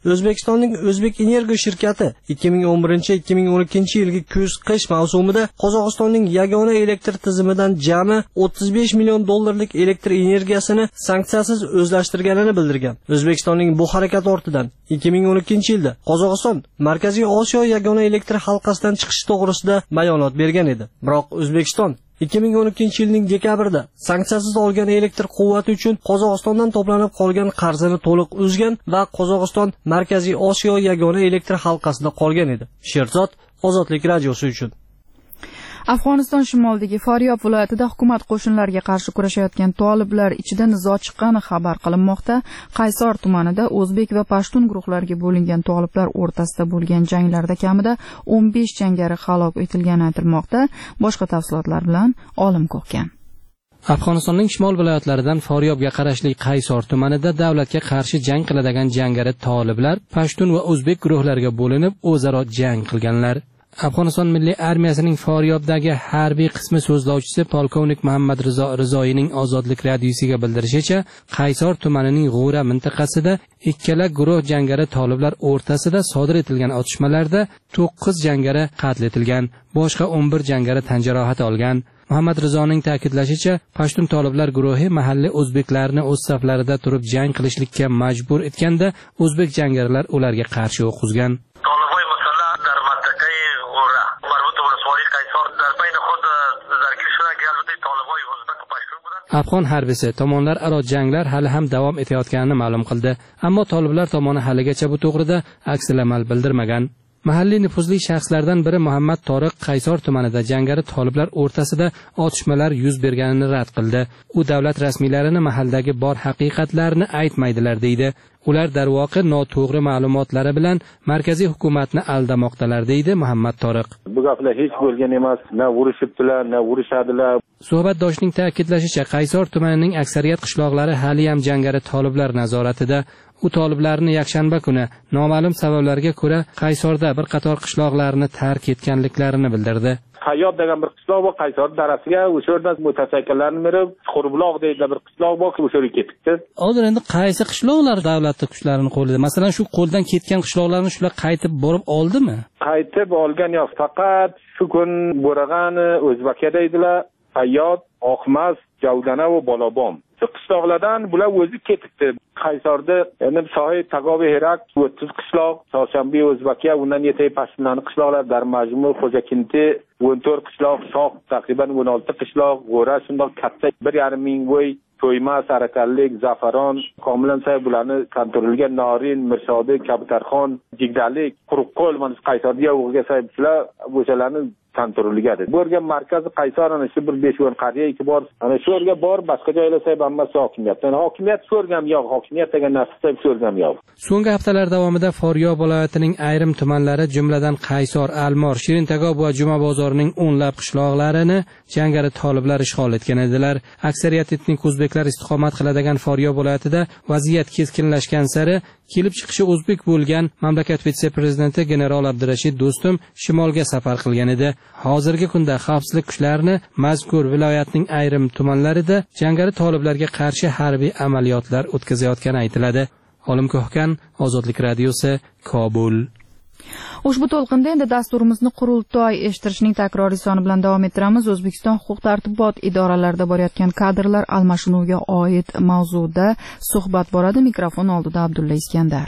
O'zbekistonning O'zbek Energo shirkati 2011-2012 yilgi kuz-qish mavsumida Qozog'istonning yagona elektr tizimidan jami 35 million dollarlik elektr energiyasini sanksiyasiz o'zlashtirganini bildirgan. O'zbekistonning bu harakati ortidan 2012 yilda Qozog'iston Markaziy Osiyo yagona elektr halqasidan chiqish to'g'risida bayonot bergan edi. Biroq O'zbekiston 2012 yilning dekabrida sanksiyasiz olgan elektr quvvati uchun Qozog'istondan to'planib qolgan qarzini to'liq uzgan va Qozog'iston Markaziy Osiyo yagona elektr halqasida qolgan edi. Sherzod Ozodlik radiosi uchun. Afg'oniston shimolidagi Faryob viloyatida hukumat qo'shinlariga qarshi kurashayotgan toliblar ichida nizo chiqqani xabar qilinmoqda. Qaysor tumanida o'zbek va pashtun guruhlariga bo'lingan toliblar o'rtasida bo'lgan janglarda kamida 15 jangari halok etilgani aytilmoqda. Boshqa tafsilotlar bilan Olim Ko'kkan. Afg'onistonning shimol viloyatlaridan Faryobga qarashli Qaysor tumanida davlatga qarshi jang qiladigan jangari toliblar pashtun va o'zbek guruhlariga bo'linib o'zaro jang qilganlar. Afg'oniston milliy armiyasining Faryobdagi harbiy qismi so'zlovchisi polkovnik Muhammad Rizo Rizoyning Ozodlik radiosiga bildirishicha, Qaysor tumanining G'ura mintaqasida ikkala guruh jangari toliblar o'rtasida sodir etilgan otishmalarda 9 jangari qatl etilgan, boshqa 11 jangari tan jarohati olgan. Muhammad Rizoning ta'kidlashicha, pashtun toliblar guruhi mahalliy o'zbeklarni o'z saflarida turib jang qilishlikka majbur etganda, o'zbek jangarilar ularga qarshi o'q uzgan. Afg'on harbisi tomonlar aro janglar hali ham davom etayotganini ma'lum qildi, ammo toliblar tomoni haligacha bu to'g'rida aksilamal bildirmagan. Mahalliy nufuzli shaxslardan biri Muhammad Toriq Qaysor tumanida jangari toliblar o'rtasida otishmalar yuz berganini rad qildi. U davlat rasmiylarini mahalldagi bor haqiqatlarni aytmaydilar deydi. Ular darvoqe noto'g'ri ma'lumotlari bilan markaziy hukumatni aldamoqdalar deydi Muhammad Toriq. Bu gaplar hech bo'lgan emas, na urishibdilar, na urishadilar. Suhbatdoshning ta'kidlashicha, Qaysor tumanining aksariyat qishloqlari hali ham jangari toliblar nazoratida. U toliblarni yakshanba kuni noma'lum sabablarga ko'ra Qaysorda bir qator qishloqlarni tark etganliklarini bildirdi. Hayot degan bir qishloq bor, Qaysor darasiga o'sha yerdan mutasaddilarni berib, Chuqurbuloq deydigan bir qishloq bor, o'sha yerga ketibdi. Hozir endi qaysi qishloqlar davlat kuchlarining qo'lida? Masalan, shu qo'ldan ketgan qishloqlarni shular qaytib borib oldimi? Qaytib olgan yo'q, faqat shu kun Bo'rag'ani O'zbakka deydilar, Hayot, Oqmas, Javdana va Bolobom. Shu qishloqlardan bular o'zi ketibdi. Qaysorda endi sohi Tagobi Herak 30 qishloq, Chorshanbi O'zbakka, undan yetay pashtunlarning qishloqlar Darmajmu, Xo'jakinti 14 qishloq, Shoh taqriban 16 qishloq, G'ora shundoq katta 1,5 ming voy, To'ymas, Arakallik, Zafaron, Komilan say bularni kontrolga Norin, Mirshodi, Kabutarxon, Jigdalik, Quruqqo'l mana Qaysorda yo'g'iga say bular o'shalarni kontrolligadi. Bu yerga markazi Qaysor ana shu bir 5-10 qariya iki bor. Ana shu yerga bor, boshqa joylarsa hammasi hokimiyat. Yani hokimiyat so'rgam yo'q, hokimiyat degan narsa so'rgam yo'q. So'nggi haftalar davomida Faryob viloyatining ayrim tumanlari, jumladan Qaysor, Almor, Shirintagob va Juma bozorining o'nlab qishloqlarini jangari toliblar ishg'ol etgan edilar. Aksariyat etnik o'zbeklar istiqomat qiladigan Faryob viloyatida vaziyat keskinlashgan sari kelib chiqishi o'zbek bo'lgan mamlakat vitse-prezidenti general Abdurashid Do'stum shimolga safar qilgan edi. Hozirgi kunda xavfsizlik kuchlarini mazkur viloyatning ayrim tumanlarida jangari toliblarga qarshi harbiy amaliyotlar o'tkazayotgani aytiladi. Olim Ko'kkan, Ozodlik radiosi, Kobul. Ushbu to'lqinda endi dasturimizni qurultoy eshittirishning takroriy soni bilan davom ettiramiz. O'zbekiston huquq-tartibot idoralarida bo'layotgan kadrlar almashinuviga oid mavzuda suhbat boradi. Mikrofon oldida Abdulla Iskandar.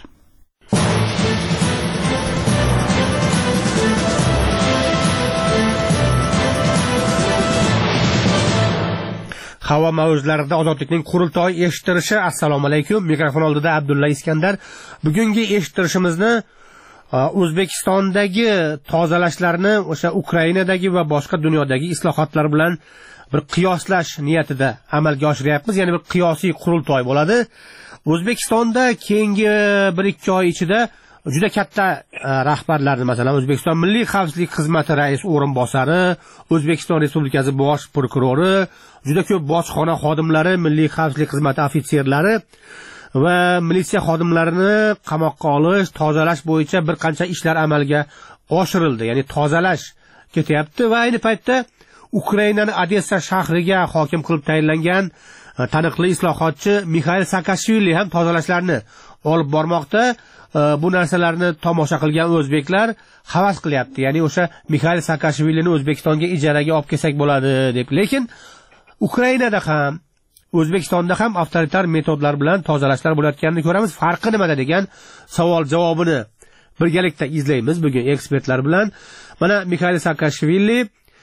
Havo mavzularida Ozodlikning qurultoy eshittirishi. Assalomu alaykum. Mikrofon oldida Abdulla Iskandar. Bugungi eshittirishimizni O'zbekistondagi tozalashlarni o'sha Ukrainadagi va boshqa dunyodagi islohotlar bilan bir qiyoslash niyatida amalga oshiryapmiz. Ya'ni bir qiyosiy qurultoy bo'ladi. O'zbekistonda keyingi 1-2 oy ichida juda katta rahbarlarni, masalan, O'zbekiston Milliy xavfsizlik xizmati rais o'rinbosari, O'zbekiston Respublikasi bosh prokurori, juda ko'p bojxona xodimlari, Milliy xavfsizlik xizmati ofitserlari va militsiya xodimlarini qamoqqa olish, tozalash bo'yicha bir qancha ishlar amalga oshirildi. Ya'ni tozalash ketyapti va ayni paytda Ukrainaning Odessa shahriga hokim qilib tayinlangan taniqli islohotchi Mixail Saakashvili ham tozalashlarni olib bormoqda. Bu narsalarni tomosha qilgan o'zbeklar havas qilyapti. Ya'ni o'sha Mixail Saakashvilini O'zbekistonga ijaraga olib kelsak bo'ladi deb. Lekin Ukrainada ham, O'zbekistonda ham avtoritar metodlar bilan tozalashlar bo'layotganini ko'ramiz. Farqi nimada degan savol javobini birgalikda izlaymiz bugun ekspertlar bilan. Mana Mixail Saakashvili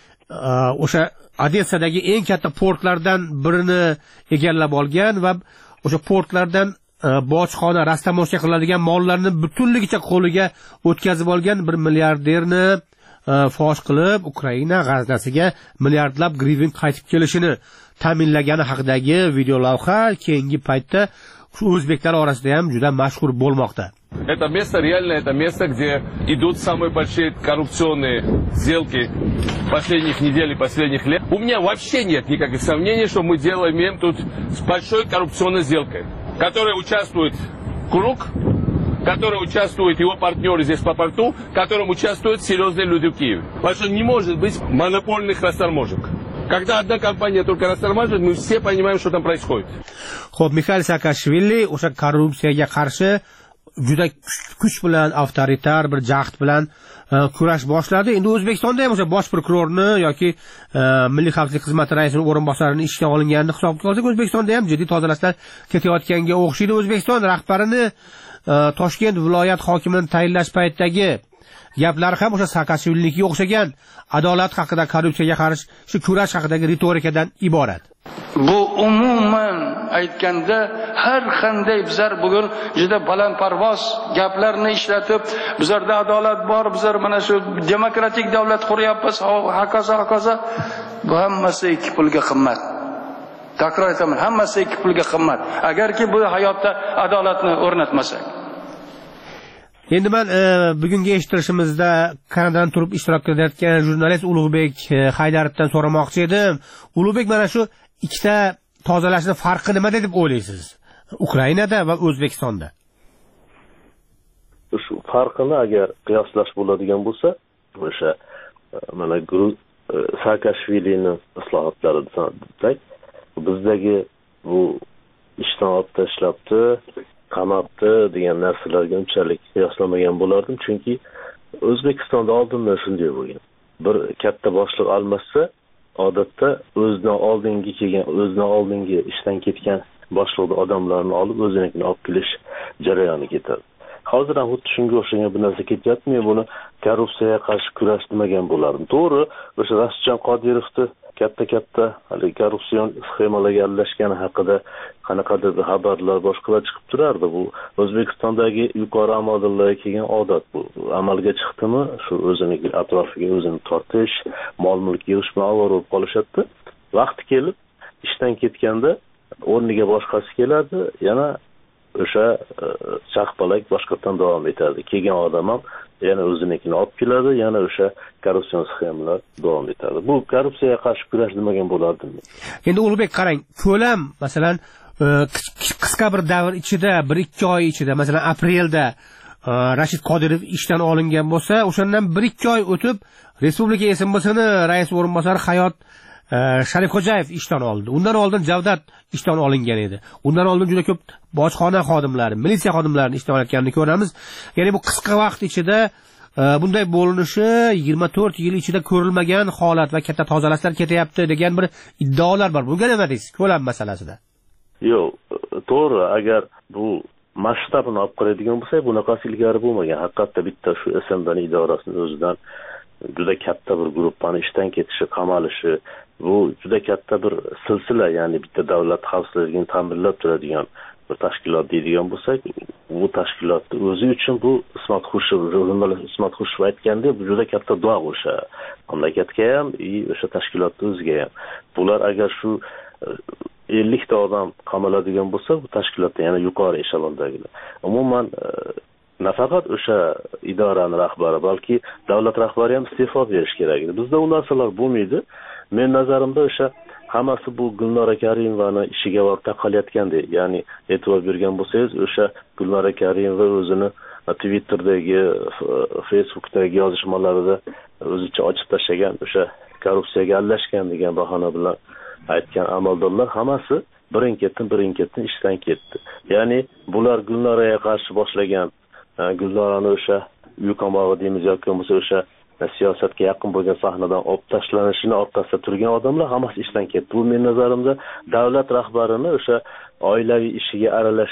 o'sha Odessadagi eng katta portlardan birini egallab olgan va o'sha portlardan bojxona, rastamoshka qiladigan mollarni butunligicha qo'liga o'tkazib olgan bir milliarderni fosh qilib, Ukraina g'aznasiga milliardlab grivin qaytib kelishini ta'minlagani haqidagi video lavha keyingi paytda o'zbeklar orasida ham juda mashhur bo'lmoqda. Это место реально, это место, где идут самые большие коррупционные сделки последних недель и последних лет. У меня вообще нет никаких сомнений, что мы имеем тут с большой коррупционной сделкой, в которой участвует Круг, в которой участвуют его партнеры здесь по порту, в котором участвуют серьезные люди в Киеве. Потому что не может быть монопольных растормажек. Когда одна компания только растормаживает, мы все понимаем, что там происходит. Xo'p, Mixail Saakashvili o'sha korrupsiyaga qarshi juda kuch bilan, avtoritar bir jahd bilan kurash boshladi. Endi O'zbekistonda ham o'sha bosh prokurorni yoki Milliy xavfsizlik xizmati raisining o'rinbosarini ishga olinganini hisobga olsak, O'zbekistonda ham jiddiy tozalashlar ketayotganga o'xshaydi. O'zbekiston rahbarini Toshkent viloyat hokimini tayinlash paytidagi gaplar ham o'sha Saakashviliga o'xshagan adolat haqida, korrupsiyaga qarshi shu kurash haqidagi ritorikadan iborat. Bu umuman aytganda har qanday bizlar bugun juda balandparvoz gaplarni ishlatib, bizlarda adolat bor, bizlar mana shu demokratik davlat quryapmiz, hokazo, bu hammasi 2 pulga qimmat. Takror aytaman, hammasi 2 pulga qimmat. Agarki bu hayotda adolatni o'rnatmasak. Endi men bugungi eshittirishimizda Kanadadan turib ishtirok etayotgan jurnalist Ulug'bek Haydarovdan so'ramoqchi edim. Ulug'bek, mana shu ikkita tozalashning farqi nimada deb o'ylaysiz? Ukrainada va O'zbekistonda. Shu farqini agar qiyoslash bo'ladigan bo'lsa, o'sha mana Saakashvilini islohotlarida bizdagi bu ishdan olib tashlabdi, qamoqda degan narsalarga unchalik qiyoslamagan bo'lardim, chunki O'zbekistonda oldindan shunday bo'lgan. Bir katta boshliq almashsa, odatda o'zidan oldingi ishdan ketgan boshliq odamlarni olib o'zinikini olib kelish jarayoni ketadi. Hozir ham xuddi shunga o'xshagan bir narsa ketyapti. Men buni korrupsiyaga qarshi kurash demagan bo'lardim. To'g'ri, o'sha Rasuljon Qodirovni katta hali korrupsion sxemalarga aralashgani haqida qanaqadir xabarlar boshqalar chiqib turardi. Bu O'zbekistondagi yuqori amaldorlarga kelgan odat bu. Amalga chiqdimi, shu o'zining atrofiga o'zini tortish, mol-mulk yig'ish bilan ovora bo'lib qolishadi. Vaqti kelib, ishdan ketganda o'rniga boshqasi keladi, yana o'sha chaqpalak boshqatdan davom etadi. Kelgan odam ham yana o'zinikini olib keladi, yana o'sha korrupsion sxemalar davom etadi. Bu korrupsiyaga qarshi kurash demagan bo'lardim. Endi Ulug'bek qarang, ko'lam masalan qisqa bir davr ichida, 1-2 oy ichida, masalan aprelda Rashid Qodirov ishdan olingan bo'lsa, o'shandan 1-2 oy o'tib Respublika SMBSini rais o'rinbosari Hayot Sharifxo'jayev ishdan oldi. Undan oldin Javdat ishdan olingan edi. Undan oldin juda ko'p bojxona xodimlari, militsiya xodimlarini ishdan olayotganini ko'ramiz. Ya'ni bu qisqa vaqt ichida bunday bo'linishi 24 yil ichida ko'rilmagan holat va katta tozalashlar ketyapti degan bir iddaolar bor. Bunga nima deysiz ko'lam masalasida? Yo'q, to'g'ri, agar bu masshtabini olib qaraydigan bo'lsak, bunaqasi ilgari bo'lmagan. Haqiqatda bitta shu SMBning idorasining o'zidan juda katta bir guruhning ishdan ketishi, qamalishi, bu juda katta bir silsila, ya'ni bitta davlat xavfsizligini ta'minlab turadigan bir tashkilot deydigan bo'lsak, bu tashkilotni o'zi uchun bu Ismat Xushev aytgandek, bu juda katta dog' o'sha mamlakatga ham, o'sha tashkilotning o'ziga ham. Bular agar shu 50 ta odam qamaladigan bo'lsa, bu tashkilotda yana yuqori eshelondagilar. Umuman nafaqat o'sha idorani rahbari, balki davlat rahbari ham iste'fo berish kerak edi. Bizda u narsalar bo'lmaydi. Men nazarimda o'sha hammasi bu Gulnora Karimovani ishiga borib taqalayotgandek. Ya'ni e'tibor bergan bo'lsangiz, o'sha Gulnora Karimova o'zini Twitter'dagi, Facebook'dagi yozishmalarida o'zicha ochib tashlagan o'sha korrupsiyaga aralashgan degan bahona bilan aytgan amaldorlar hammasi birin-ketin ishdan ketdi. Ya'ni bular Gulnoraga qarshi boshlagan, Gulnorani o'sha yuqomog'i deymiz yoki bo'lmasa o'sha siyosatga yaqin bo'lgan sahnadan olib tashlanishini orqasida turgan odamlar hammasi ishdan ketdi. Bu men nazarimda davlat rahbarini o'sha oilaviy ishiga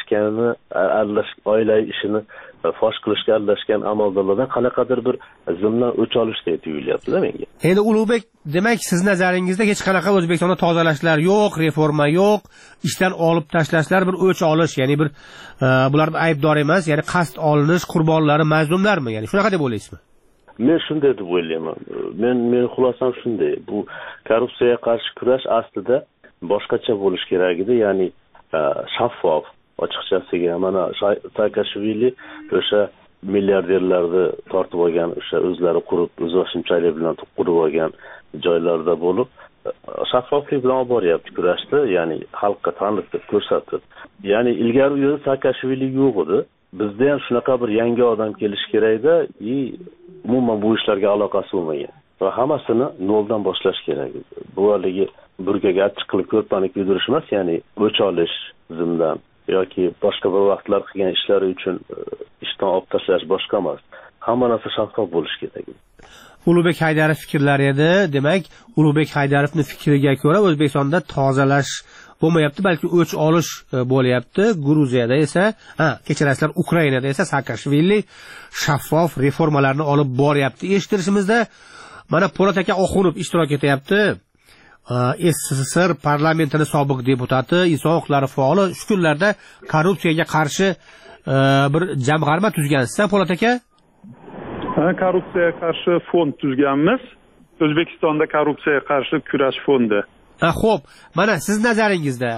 oilaviy ishini fosh qilishga aralashgan amaldorlardan qanaqadir bir zimdan o'ch olishday tuyulyapti-da menga. Endi Ulug'bek, demak siz nazaringizda hech qanaqa O'zbekistonda tozalashlar yo'q, reforma yo'q, ishdan olib tashlashlar, bir o'ch olish, ya'ni bir bular aybdor emas, ya'ni qasd olinish qurbonlari mazlumlarmi? Ya'ni shunaqa deb o'ylaysizmi? Men shunday deb o'ylayman. Men xulosam shunday. Bu korrupsiyaga qarshi kurash aslida boshqacha bo'lish kerak edi, ya'ni shaffof. Ochiqchasiga mana Saakashvili o'sha milliarderlarni tortib olgan, o'sha o'zlari qurib, o'z vashimchalik bilan qurib olgan joylarda bo'lib, shaffoflik bilan olib boryapti kurashni, ya'ni xalqqa tanitib, ko'rsatib. Ya'ni ilgari u yerda Saakashvili yo'q edi. Bizda ham shunaqa bir yangi odam kelish kerak-da, umuman bu ishlarga aloqasi bo'lmagan. Va hammasini noldan boshlash kerak. Bu haligi burgaga achchiq qilib ko'rpani kuydirish emas, ya'ni o'ch olish zimdan yoki boshqa bir vaqtlar qilgan ishlari uchun ishdan olib tashlash boshqa emas. Hamma narsa shaffof bo'lishi kerak. Ulug'bek Haydarov fikrlari edi. Demak, Ulug'bek Haydarovning fikriga ko'ra O'zbekistonda tozalash bo'lmayapti, balki o'ch olish bo'lyapti. Gruziyada esa, kechirasizlar, Ukrainada esa Saakashvili shaffof reformalarni olib boryapti. Eshittirishimizda mana Po'lat aka Oxunov ishtirok etyapti. SSSR parlamentining sobiq deputati, inson huquqlari faoli, shu kunlarda korrupsiyaga qarshi bir jamg'arma tuzgansiz, Po'lat aka? Korrupsiyaga qarshi fond tuzganmiz. O'zbekistonda korrupsiyaga qarshi kurash fondi. Xo'p, mana siz nazaringizda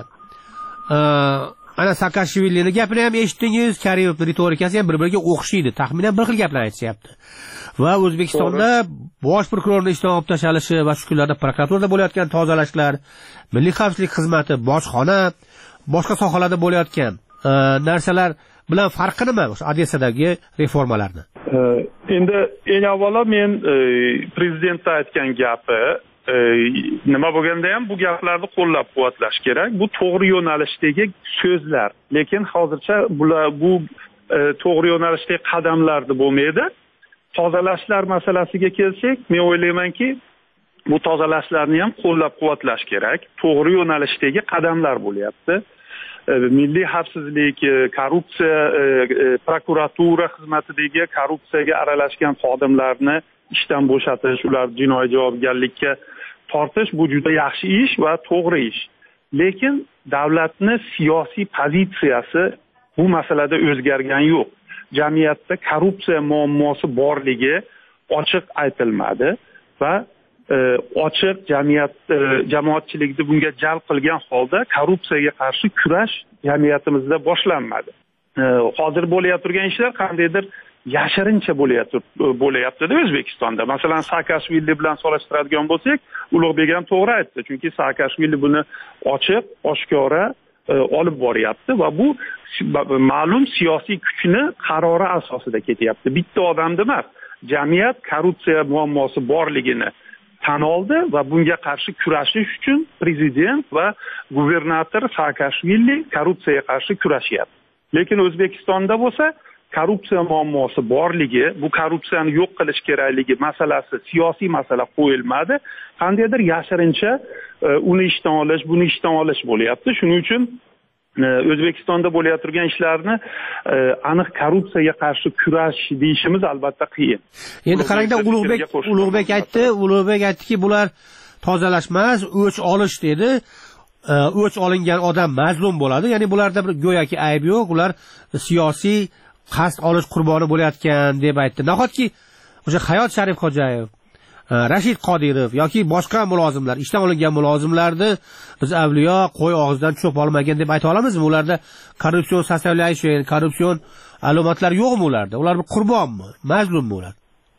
ana Saakashvilining gapini ham eshitdingiz, Karimovning ritorikasi ham bir-biriga o'xshaydi. Taxminan bir xil gaplar aytishyapti. Va O'zbekistonda bosh prokurorning ishdan olib tashlanishi va shu kunlarda prokuraturada bo'layotgan tozalashlar, Milliy xavfsizlik xizmati, bojxona, boshqa sohalarda bo'layotgan narsalar bilan farqi nima o'sha Odessadagi reformalarni? Endi eng avvalo men prezidentning aytgan gapi nima bo'lganda ham bu gaplarni qo'llab-quvvatlash kerak. Bu to'g'ri yo'nalishdagi so'zlar, lekin hozircha bu to'g'ri yo'nalishdagi qadamlarni bo'lmaydi. Tozalashlar masalasiga kelsak, men o'ylaymanki, bu tozalashlarni ham qo'llab-quvvatlash kerak. To'g'ri yo'nalishdagi qadamlar bo'lyapti. Milliy xavfsizlik, korrupsiya, prokuratura xizmatidagi korrupsiyaga aralashgan xodimlarni ishdan bo'shatish, ular jinoiy javobgarlikka tortish bu juda yaxshi ish va to'g'ri ish. Lekin davlatni siyosiy pozitsiyasi bu masalada o'zgargani yo'q. Jamiyatda korrupsiya muammosi borligi ochiq aytilmadi va ochiq jamoatchilikni bunga jalb qilgan holda korrupsiyaga qarshi kurash jamiyatimizda boshlanmadi. Hozir bo'layotgan turgan ishlar qandaydir yashirincha bo'layapti-da O'zbekistonda. Masalan, Saakashvili bilan solishtiradigan bo'lsak, Ulug'bek ham to'g'ri aytdi, chunki Saakashvili buni ochiq, oshkora olib boryapti va bu ma'lum siyosiy kuchni qarori asosida ketyapti. Bitta odamda emas, jamiyat korrupsiya muammosi borligini tan oldi va bunga qarshi kurashish uchun prezident va gubernator Saakashvili korrupsiyaga qarshi kurashyapti. Lekin O'zbekistonda bo'lsa, korrupsiya muammosi borligi, bu korrupsiyani yo'q qilish kerakligi masalasi siyosiy masala qo'yilmadi. Qandaydir yashirincha uni ishdan olish, buni ishdan olish bo'lyapti. Shuning uchun O'zbekistonda bo'layotgan ishlarni aniq korrupsiyaga qarshi kurash deyishimiz albatta qiyin. Endi qarangda, Ulug'bek aytdiki, bular tozalash emas, o'ch olish dedi. O'ch olingan odam mazlum bo'ladi. Ya'ni bularda bir go'yoki ayb yo'q, ular siyosiy qasd olish qurboni bo'layotgan deb aytdi. Nahotki o'sha Hayot Sharifxo'jayev, Rashid Qodirov yoki boshqa mulozimlar, ishdan olingan mulozimlarni biz avliyo qo'y og'zidan cho'p olmagan deb ayta olamizmi? Ularda korrupsion sostavляющая, korrupsion alomatlar yo'qmi ularda? Ular bir qurbonmi, mazlummi ular?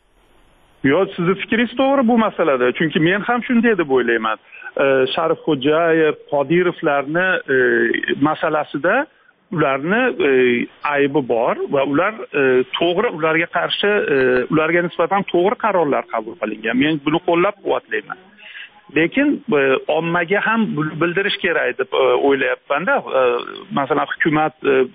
Yo'q, sizning fikringiz to'g'ri bu masalada. Chunki men ham shunday deb o'ylayman. Sharifxo'jayev, Qodirovlarni masalasida ularni aybi bor va ular to'g'ri, ularga qarshi ularga nisbatan to'g'ri qarorlar qabul qilingan. Men buni qo'llab-quvvatlayman. lekin ommaga ham bildirish kerak deb o'ylayapmanda. Masalan, hukumat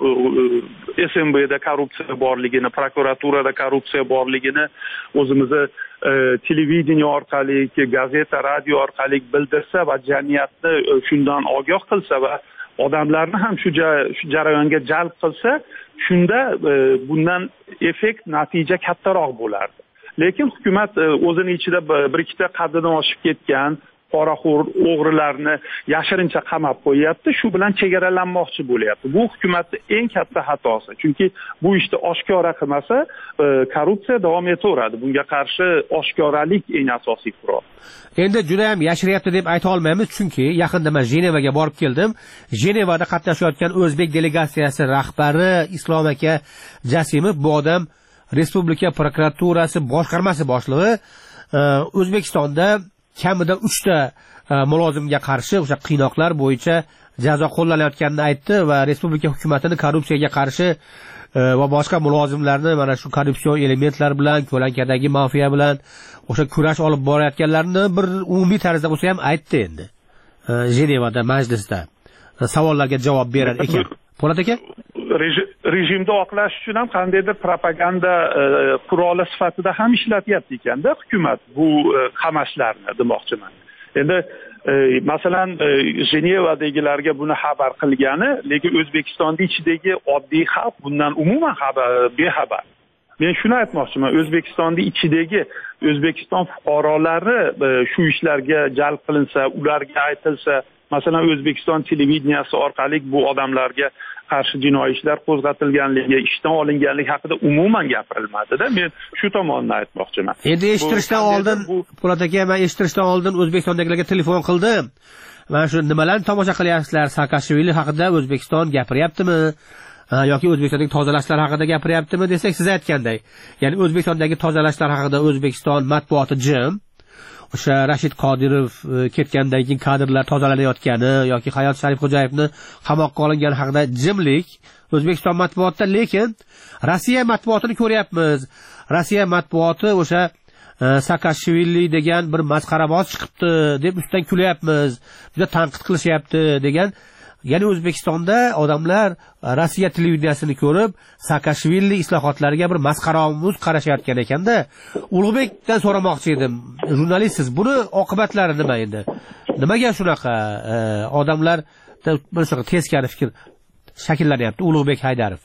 SMBda korrupsiya borligini, prokuraturada korrupsiya borligini o'zimizni televideniya orqali, gazeta, radio orqali bildirsa va jamiyatni shundan ogoh qilsa va odamlarni ham shu jarayonga jalb qilsa, shunda bundan effekt, natija kattaroq bo'lardi. Lekin hukumat o'zini ichida bir ikkita qaddidan oshib ketgan poraxo'r o'g'rilarni yashirincha qamab qo'yapti, shu bilan chegaralanmoqchi bo'lyapti. Bu hukumatning eng katta xatosi. Chunki bu ishni oshkora qilmasa, korrupsiya davom etaveradi. Bunga qarshi oshkoralik eng asosiy qurol. Endi juda ham yashiryapti deb ayta olmaymiz, chunki yaqinda men Jenevaga borib keldim. Jenevada qatnashayotgan o'zbek delegatsiyasi rahbari Islom aka Jasimov, bu odam Respublika prokuraturasi boshqarmasi boshlig'i, O'zbekistonda kamida 3 ta mulozimga qarshi o'sha qiynoqlar bo'yicha jazo qo'llanayotganini aytdi va respublika hukumatining korrupsiyaga qarshi va boshqa mulozimlarni mana shu korrupsion elementlar bilan, ko'lankadagi mafiya bilan o'sha kurash olib borayotganlarini bir umumiy tarzda bo'lsa ham aytdi endi. Jenevada majlisda savollarga javob berar ekan. Po'lat aka, rejimni oqlash uchun ham qandaydir propaganda quroli sifatida ham ishlatyapti ekanda hukumat bu qamashlarni demoqchiman. Endi masalan Jenevadagilarga buni xabar qilgani, lekin O'zbekistonning ichidagi oddiy xalq bundan umuman bexabar. Men shuni aytmoqchiman, O'zbekistonning ichidagi O'zbekiston fuqarolari shu ishlarga jalb qilinsa, ularga aytilsa, masalan O'zbekiston televideniyasi orqali bu odamlarga qarshi jinoiy ishlar qo'zg'atilganligi, ishdan olinganligi haqida umuman gapirilmadi-da. Men shu tomonni aytmoqchiman. Endi eshittirishdan oldin, Po'lat aka, men eshittirishdan oldin O'zbekistondagilarga telefon qildim. Mana shu nimalarni tomosha qilyapsizlar? Saakashvili haqida O'zbekiston gapiryaptimi? Yoki O'zbekistondagi tozalashlar haqida gapiryaptimi desak, siz aytganday. Ya'ni O'zbekistondagi tozalashlar haqida O'zbekiston matbuoti jim. O'sha Rashid Qodirov ketgandan keyin kadrlar tozalanayotgani yoki Hayot Sharifxo'jayevni qamoqqa olingani haqida jimlik O'zbekiston matbuotida, lekin Rossiya matbuotini ko'ryapmiz. Rossiya matbuoti o'sha Saakashvili degan bir masxaraboz chiqibdi deb ustidan kulyapmiz, juda tanqid qilishyapti degan. Ya'ni O'zbekistonda odamlar Rossiya televideniyasini ko'rib, Saakashvili islohotlariga bir masxaraomuz qarashayotgan ekanda, Ulug'bekdan so'ramoqchi edim. Jurnalistsiz, buni oqibatlari nima endi? Nimaga shunaqa odamlar bir teskari fikr shakllanyapti? Ulug'bek Haydarov.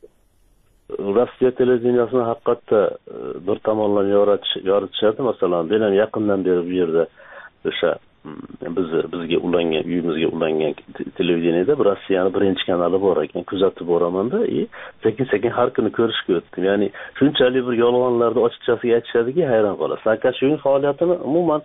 Rossiya televideniyasini haqiqatda bir tomondan yoritishadi. Masalan, men yaqindan beri bu yerda o'sha bizga ulangan, uyimizga ulangan televideniyada Rossiyani birinchi kanali bor ekan, kuzatib boramanda, sekin har kuni ko'rishga o'tdim. Ya'ni shunchalik bir yolg'onlarni ochiqchasiga aytishadiki, hayron qolasiz. Saakashvili faoliyatini umuman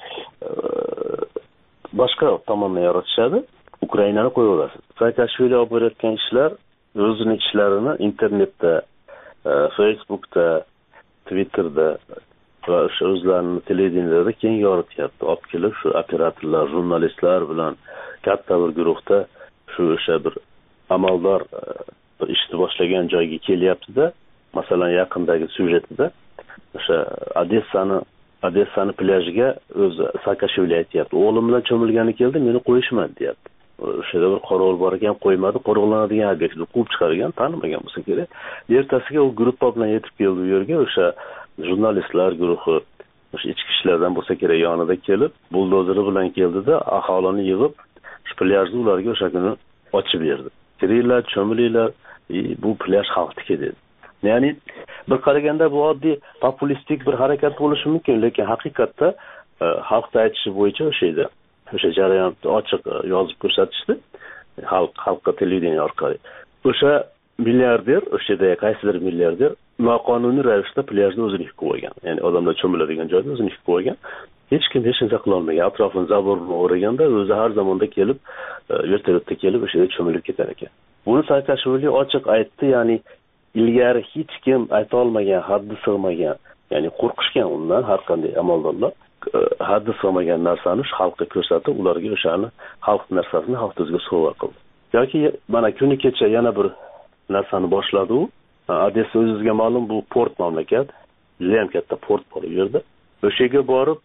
boshqa tomondan yoritishadi. Ukrainani qo'yib olasiz. Saakashvili olib borayotgan ishlar, o'zining ishlarini internetda, Facebookda, Twitterda va o'sha o'zlarini televideniyada keng yorityapti. Olib kelib shu operatorlar, jurnalistlar bilan katta bir guruhda shu o'sha bir amaldor bir ishni boshlagan joyga kelyapti-da. Masalan, yaqindagi syujetida o'sha Odessani plyajiga o'zi Saakashvili aytayapti. O'g'lim bilan cho'milgani keldi, meni qo'yishmadi, deyapti. O'shada bir qorovul bor ekan, qo'ymadi, qo'riqlanadigan obyektni quvib chiqargan, tanimagan bo'lsa kerak. Ertasiga u guruh bilan yetib keldi u yerga, o'sha jurnalistlar guruhi o'sha ichki ishlardan bo'lsa kerak yonida kelib, buldozeri bilan keldida aholini yig'ib, shu plyajni ularga o'sha kuni ochib berdi. Kiringlar, cho'milinglar, bu plyaj xalqniki dedi. Ya'ni bir qaraganda bu oddiy populistik bir harakat bo'lishi mumkin, lekin haqiqatda xalqda aytishi bo'yicha o'sha jarayonni ochiq yozib ko'rsatishdi xalqqa televideniya orqali. O'sha milliarder, o'shada qaysidir milliarder noqonuniy ravishda plyajni o'ziniki qilib olgan. Ya'ni odamlar cho'miladigan joyni o'ziniki qilib olgan. Hech kim hech narsa qila olmagan. Atrofini zaborni o'raganda o'zi har zamonda kelib, vertolyotda kelib o'shada cho'milib ketar ekan. Buni Saakashvili ochiq aytdi, ya'ni ilgari hech kim ayta olmagan, haddi sig'magan, ya'ni qo'rqishgan undan har qanday amaldorlar. Haddi sig'magan narsani xalqqa ko'rsatib, ularga o'shani xalq narsasini xalq o'ziga sovg'a qildi. Yoki mana kuni kecha yana bir narsani boshladi u. Odessa o'zingizga ma'lum, bu port mamlakat, juda ham katta port bor u yerda. O'sha yerga borib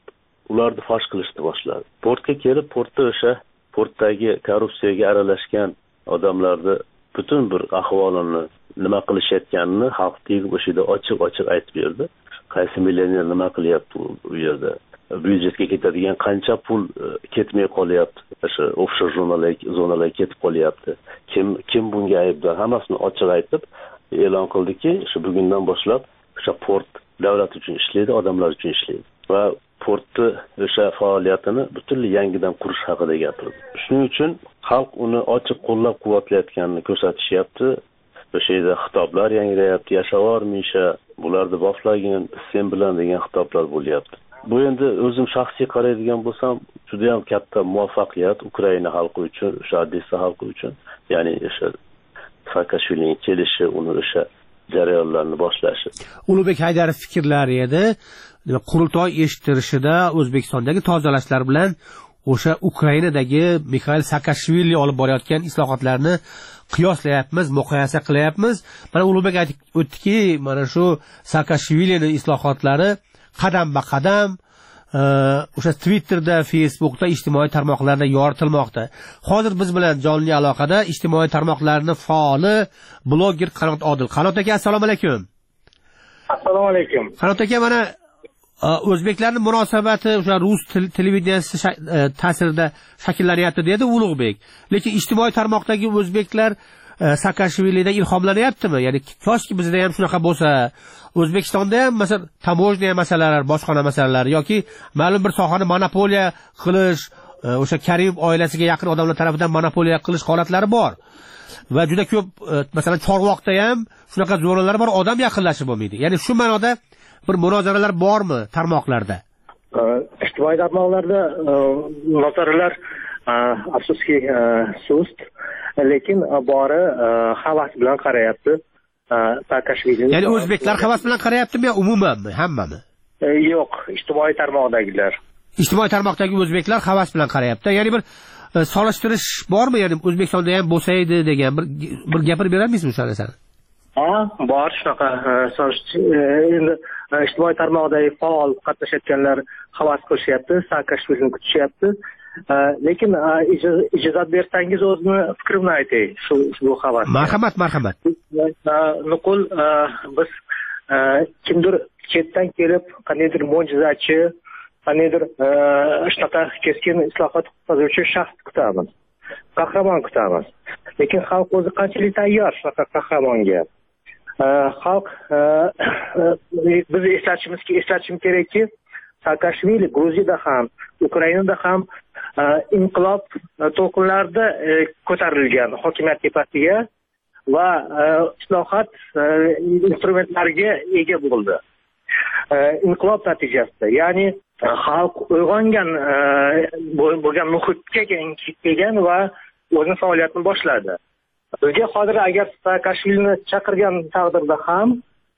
ularni fosh qilishni boshladi. Portga kelib, portda o'sha portdagi korrupsiyaga aralashgan odamlarni butun bir ahvolini, nima qilishayotganini xalq tegib o'sha yerda ochiq aytib berdi. Qaysi millioner nima qilyapti u yerda? Byudjetga ketadigan qancha pul ketmay qolyapti? O'sha offshore zonalarga ketib qolyapti. Kim bunga aybdor? Hammasini ochiq aytib e'lon qildiki, shu bugundan boshlab o'sha port davlat uchun ishlaydi, odamlar uchun ishlaydi. Va portni o'sha faoliyatini butunlay yangidan qurish haqida gapirdi. Shuning uchun xalq uni ochiq qo'llab-quvvatlayotganini ko'rsatishyapti. O'sha yerda xitoblar yangrayapti, yashavar Misha, bularni boshlagin, sen bilan degan xitoblar bo'lyapti. Bu endi o'zim shaxsiy qaraydigan bo'lsam, juda ham katta muvaffaqiyat Ukraina xalqi uchun, o'sha Odessa xalqi uchun. Ya'ni o'sha Saakashvilining kelishi, uni o'sha jarayonlarni boshlashi. Ulug'bek Haydarov fikrlari edi. Qurultoy eshittirishida O'zbekistondagi tozalashlar bilan o'sha Ukrainadagi Mixail Saakashvili olib borayotgan islohotlarni qiyoslayapmiz, muqoyasa qilyapmiz. Mana Ulug'bek aytib o'tdiki, mana shu Saakashvilining islohotlari qadam-ba-qadam o'sha Twitterda, Facebookda, ijtimoiy tarmoqlarda yoritilmoqda. Hozir biz bilan jonli aloqada ijtimoiy tarmoqlarning faoli bloger Qanot Odil. Qanot aka, assalomu alaykum. Assalomu alaykum. Qanot aka, mana o'zbeklarning munosabati o'sha rus televideniyasi ta'sirida shakllanyapti dedi Ulug'bek. Lekin ijtimoiy tarmoqdagi o'zbeklar Saakashvilidan ilhomlanyaptimi? Ya'ni koshki bizda ham shunaqa bo'lsa, O'zbekistonda ham masalan tamojniya masalalar, boshqona masalalar yoki ma'lum bir sohani monopoliya qilish, o'sha Karimov oilasiga yaqin odamlar tomonidan monopoliya qilish holatlari bor. Va juda ko'p masalan Chorvoqda ham shunaqa zo'rlar bor, odam yaqinlashib bo'lmaydi. Ya'ni shu ma'noda bir munozaralar bormi tarmoqlarda? Ijtimoiy tarmoqlarda munozaralar afsuski sust, lekin bori havas bilan qarayapti. Saakashvili. Ya'ni o'zbeklar havas bilan qarayaptimi yo umumanmi, hammami? Yo'q, ijtimoiy tarmoqdagilar. Ijtimoiy tarmoqdagi o'zbeklar havas bilan qarayapti. Ya'ni bir solishtirish bormi? Ya'ni O'zbekistonda ham bo'lsa edi degan bir gapirib beramisizmi o'sha narsani? Bor shunaqa endi ijtimoiy tarmoqdagi faol qatnashayotganlar havas qilishyapti, Saakashvilini kutishyapti. Lekin ijozat bersangiz o'zimni fikrimni aytay shu havas. Marhamat. Nuqul biz kimdir chetdan kelib qandaydir mo'jizachi, qandaydir shunaqa keskin islohot o'tkazuvchi shaxs kutamiz. Qahramon kutamiz. Lekin xalq o'zi qanchalik tayyor shunaqa qahramonga? Xalq biz eslatishimiz kerakki, Saakashvili Gruziyada ham, Ukrainada ham inqilob to'lqinlarida ko'tarilgan hokimiyat tepasiga va islohot instrumentlariga ega bo'ldi. Inqilob natijasida, ya'ni xalq uyg'ongan bo'lgan muhitga kelgan va o'zini faoliyatini boshladi. Bizga hozir agar Saakashvilini chaqirgan taqdirda ham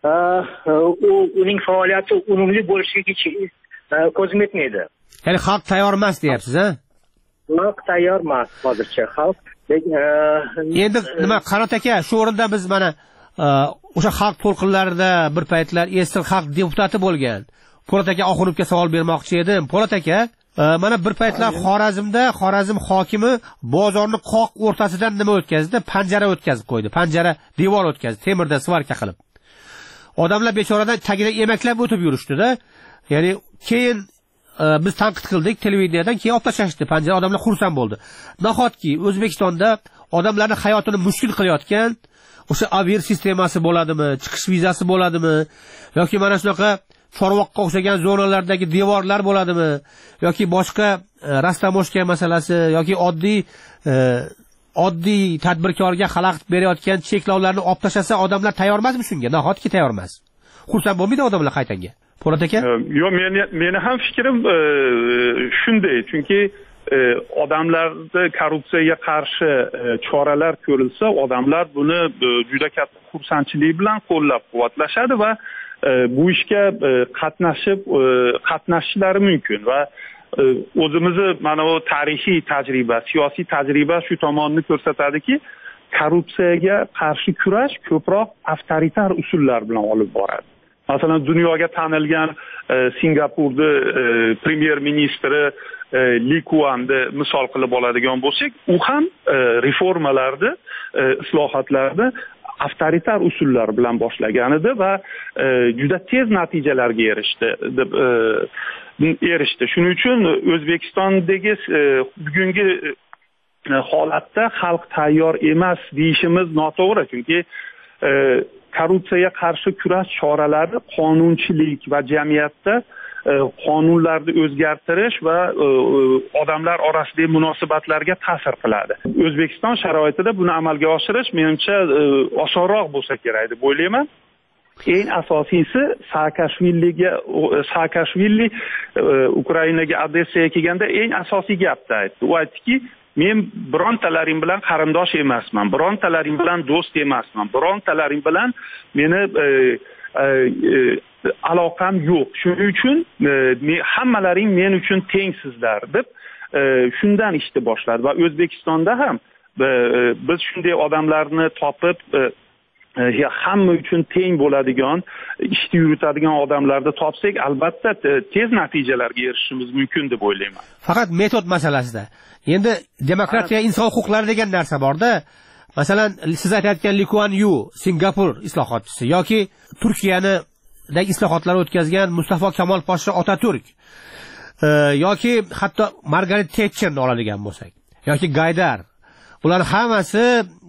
uning faoliyati unumli bo'lishiga ko'zim yetmaydi. Ya'ni xalq tayyor emas deyapsiz, ha? Xalq tayyor emas hozircha. Xalq endi nima Qanot aka, shu o'rinda biz mana o'sha xalq to'lqinlarida bir paytlar Estil xalq deputati bo'lgan Po'lat aka Oxunovga savol bermoqchi edim. Po'lat aka, mana bir paytlar Xorazm hokimi bozorni qoq o'rtasidan nima o'tkazdi? Panjara o'tkazib qo'ydi. Panjara devor o'tkazdi, temirda svarka qilib. Odamlar bechoradan tagida emaklab o'tib yurishdi-da. Ya'ni keyin biz tanqid qildik televideniyadan, keyin olib tashlashdi. Panjara, odamlar xursand bo'ldi. Nahotki O'zbekistonda odamlarning hayotini mushkul qilayotgan o'sha aviar sistemasi bo'ladimi, chiqish vizasi bo'ladimi, yoki mana shunaqa Chorvoqqa o'xshagan zonalardagi devorlar bo'ladimi, yoki boshqa rastamoshka masalasi, yoki oddiy tadbirkorga xalaqit berayotgan cheklovlarni olib tashlasa, odamlar tayyor emasmi shunga? Nahotki tayyor emas. Xursand bo'lmaydi odamlar qaytanga. Po'lat aka? Yo'q, meni ham fikrim shunday, chunki odamlarni korrupsiyaga qarshi choralar ko'rilsa, odamlar buni juda katta xursandchilik bilan qo'llab-quvvatlashadi va bu ishga qatnashishlari mumkin va o'zimizni mana bu tarixiy tajriba, siyosiy tajriba shu tomonni ko'rsatadiki, korrupsiyaga qarshi kurash ko'proq avtoritar usullar bilan olib boradi. masalan dunyoga tanilgan Singapurni premyer ministri Li Kuanni misol qilib oladigan bo'lsak, u ham reformalarni, islohotlarni avtoritar usullar bilan boshlagan edi va juda tez natijalarga erishdi. Shuning uchun O'zbekistondagi bugungi holatda xalq tayyor emas deyishimiz noto'g'ri, chunki korrupsiyaga qarshi kurash choralari qonunchilik va jamiyatda qonunlarni o'zgartirish va odamlar orasidagi munosabatlarga ta'sir qiladi. O'zbekiston sharoitida buni amalga oshirish menimcha osonroq bo'lsa kerak deb o'ylayman. Eng asosiysi Saakashvili Ukrainaga Odessaga kelganda eng asosiy gapni aytdi. U aytdiki, men birontalaring bilan qarindosh emasman, birontalaring bilan do'st emasman, birontalaring bilan meni aloqam yo'q. Shuning uchun hammalaring men uchun tengsizlar deb shundan ishni boshladi va O'zbekistonda ham biz shunday odamlarni topib hamma uchun teng bo'ladigan, ishni yuritadigan odamlarni topsak, albatta tez natijalarga erishishimiz mumkin deb o'ylayman. Faqat metod masalasida. Endi demokratiya, inson huquqlari degan narsa borda. Masalan, siz aytayotgan Li Kuan Yu, Singapur islohotchisi yoki Turkiyani islohotlar o'tkazgan Mustafa Kamol Poshsho Otaturk yoki hatto Margaret Thatcherni oladigan bo'lsak, yoki Gaydar, ular hammasi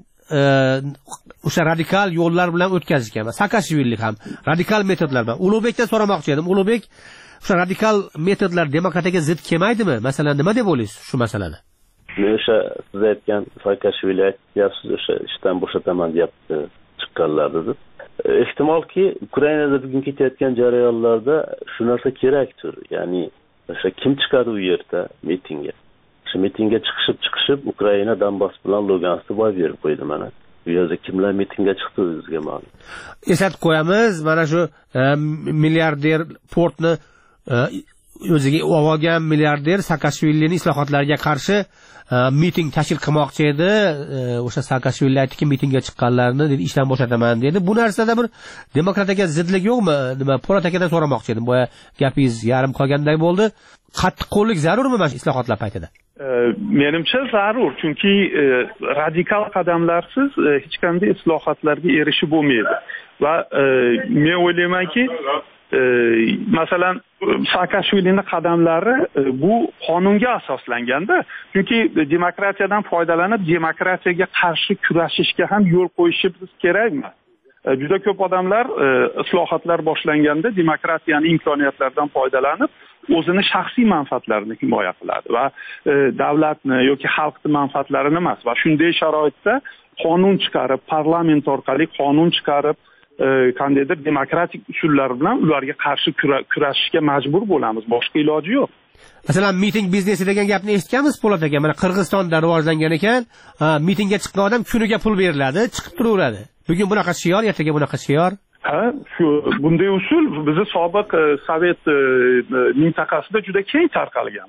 o'sha radikal yo'llar bilan o'tkazishgan. Saakashvili ham radikal metodlar bilan. Ulug'bekdan so'ramoqchi edim. Ulug'bek, o'sha radikal metodlar demokratiyaga zid kelmaydimi? Masalan, nima deb o'ylaysiz shu masalani? Men o'sha siz aytgan Saakashvili aytyapsiz, o'sha ishdan bo'shataman deyapti chiqqanlar dedi. Ehtimolki Ukrainada bugun ketayotgan jarayonlarda shu narsa kerakdir. Ya'ni o'sha kim chiqadi u yerda mitingga? Shu mitingga chiqishib Ukraina Donbass bilan Luganskni boy berib qo'ydi mana. Bu yerda kimlar mitingga chiqdi o'zingizga ma'lum. Eslatib qo'yamiz, mana shu milliarder portni o'ziga olgan milliarder Saakashvilining islohotlariga qarshi miting tashkil qilmoqchi edi. O'sha Saakashvili aytdiki, mitingga chiqqanlarni dedi ishdan bo'shataman dedi. Bu narsada bir demokratiyaga zidlik yo'qmi? Nima Po'lat akadan so'ramoqchi edim. Boya gapingiz yarim qolganday bo'ldi. Qattiqqo'llik zarurmi mana islohotlar paytida? Menimcha zarur, chunki radikal qadamlarsiz hech qanday islohotlarga erishib bo'lmaydi. Va men o'ylaymanki, masalan Saakashvilining qadamlari bu qonunga asoslanganda, chunki demokratiyadan foydalanib demokratiyaga qarshi kurashishga ham yo'l qo'yishimiz kerakmi? Juda ko'p odamlar islohotlar boshlanganda demokratiyaning imkoniyatlaridan foydalanib o'zini shaxsiy manfaatlarini himoya qiladi va davlatni yoki xalqni manfaatlarini emas. Va shunday sharoitda qonun chiqarib, parlament orqali qonun chiqarib, qandaydir demokratik usullar bilan ularga qarshi kurashishga majbur bo'lamiz. Boshqa iloji yo'q. Masalan, miting biznesi degan gapni eshitganmiz Po'lat aka. Mana Qirg'izistonda rivojlangan ekan, mitingga chiqqan odam kuniga pul beriladi, chiqib turaveradi. Bugun bunaqa shior, ertaga bunaqa shior. Shu bunday usul bizning sobiq Sovet mintaqasida juda keng tarqalgan.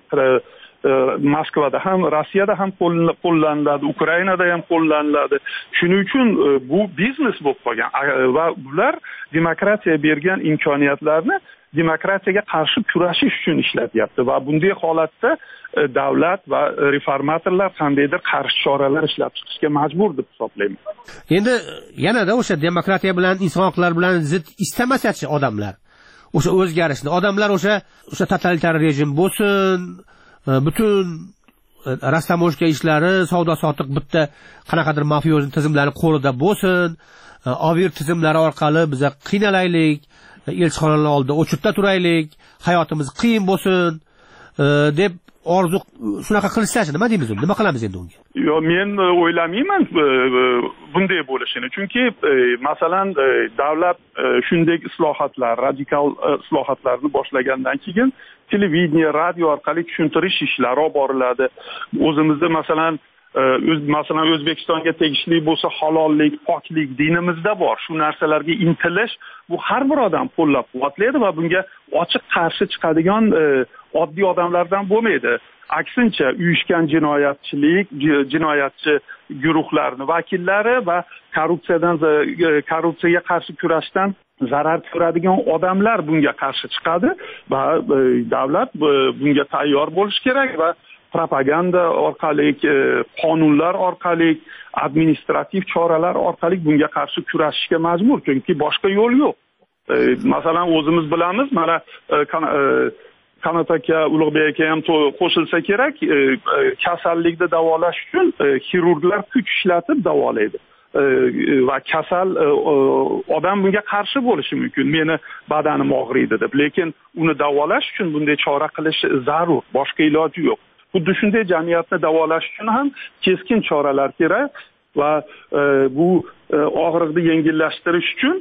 Moskvada ham, Rossiyada ham qo'llaniladi, Ukrainada ham qo'llaniladi. Shuning uchun bu biznes bo'lib qolgan va bular demokratiya bergan imkoniyatlarni demokratiyaga qarshi kurashish uchun ishlatyapti va bunday holatda davlat va reformatorlar qandaydir qarshi choralar ishlab chiqishga majbur deb hisoblayman. Endi yanada o'sha demokratiya bilan, inson huquqlari bilan zid istamasa-chi odamlar o'sha o'zgarishni, odamlar o'sha totalitar rejim bo'lsin, butun rastamoshka ishlari, savdo sotiq bitta qanaqadir mafiozi tizimlari qo'lida bo'lsin, ovir tizimlari orqali biz qiynalaylik, elchixonalar oldida o'chirda turaylik, hayotimiz qiyin bo'lsin deb orzu shunaqa qilishsa-chi, nima deymiz unda? Nima qilamiz endi unga? Yo, men o'ylamayman bunday bo'lishini. Chunki masalan davlat shunday islohotlar, radikal islohotlarni boshlagandan keyin televideniya, radio orqali tushuntirish ishlari olib boriladi. O'zimizda masalan O'zbekistonga tegishli bo'lsa halollik, poklik dinimizda bor. Shu narsalarga intilish bu har bir odam qo'llab-quvvatlaydi va bunga ochiq qarshi chiqadigan oddiy odamlardan bo'lmaydi. Aksincha, uyushgan jinoyatchi guruhlarning vakillari va korrupsiyaga qarshi kurashdan zarar ko'radigan odamlar bunga qarshi chiqadi va davlat bunga tayyor bo'lishi kerak va propaganda orqali, qonunlar orqali, administrativ choralar orqali bunga qarshi kurashishga majbur, chunki boshqa yo'l yo'q. Masalan, o'zimiz bilamiz, mana Qanot aka, Ulug'bek aka ham qo'shilsa kerak, kasallikni davolash uchun xirurglar kuch ishlatib davolaydi. Va kasal odam bunga qarshi bo'lishi mumkin. Meni badanim og'riydi deb, lekin uni davolash uchun bunday chora qilish zarur, boshqa iloji yo'q. Xuddi shunday jamiyatni davolash uchun ham keskin choralar kerak va bu og'riqni yengillashtirish uchun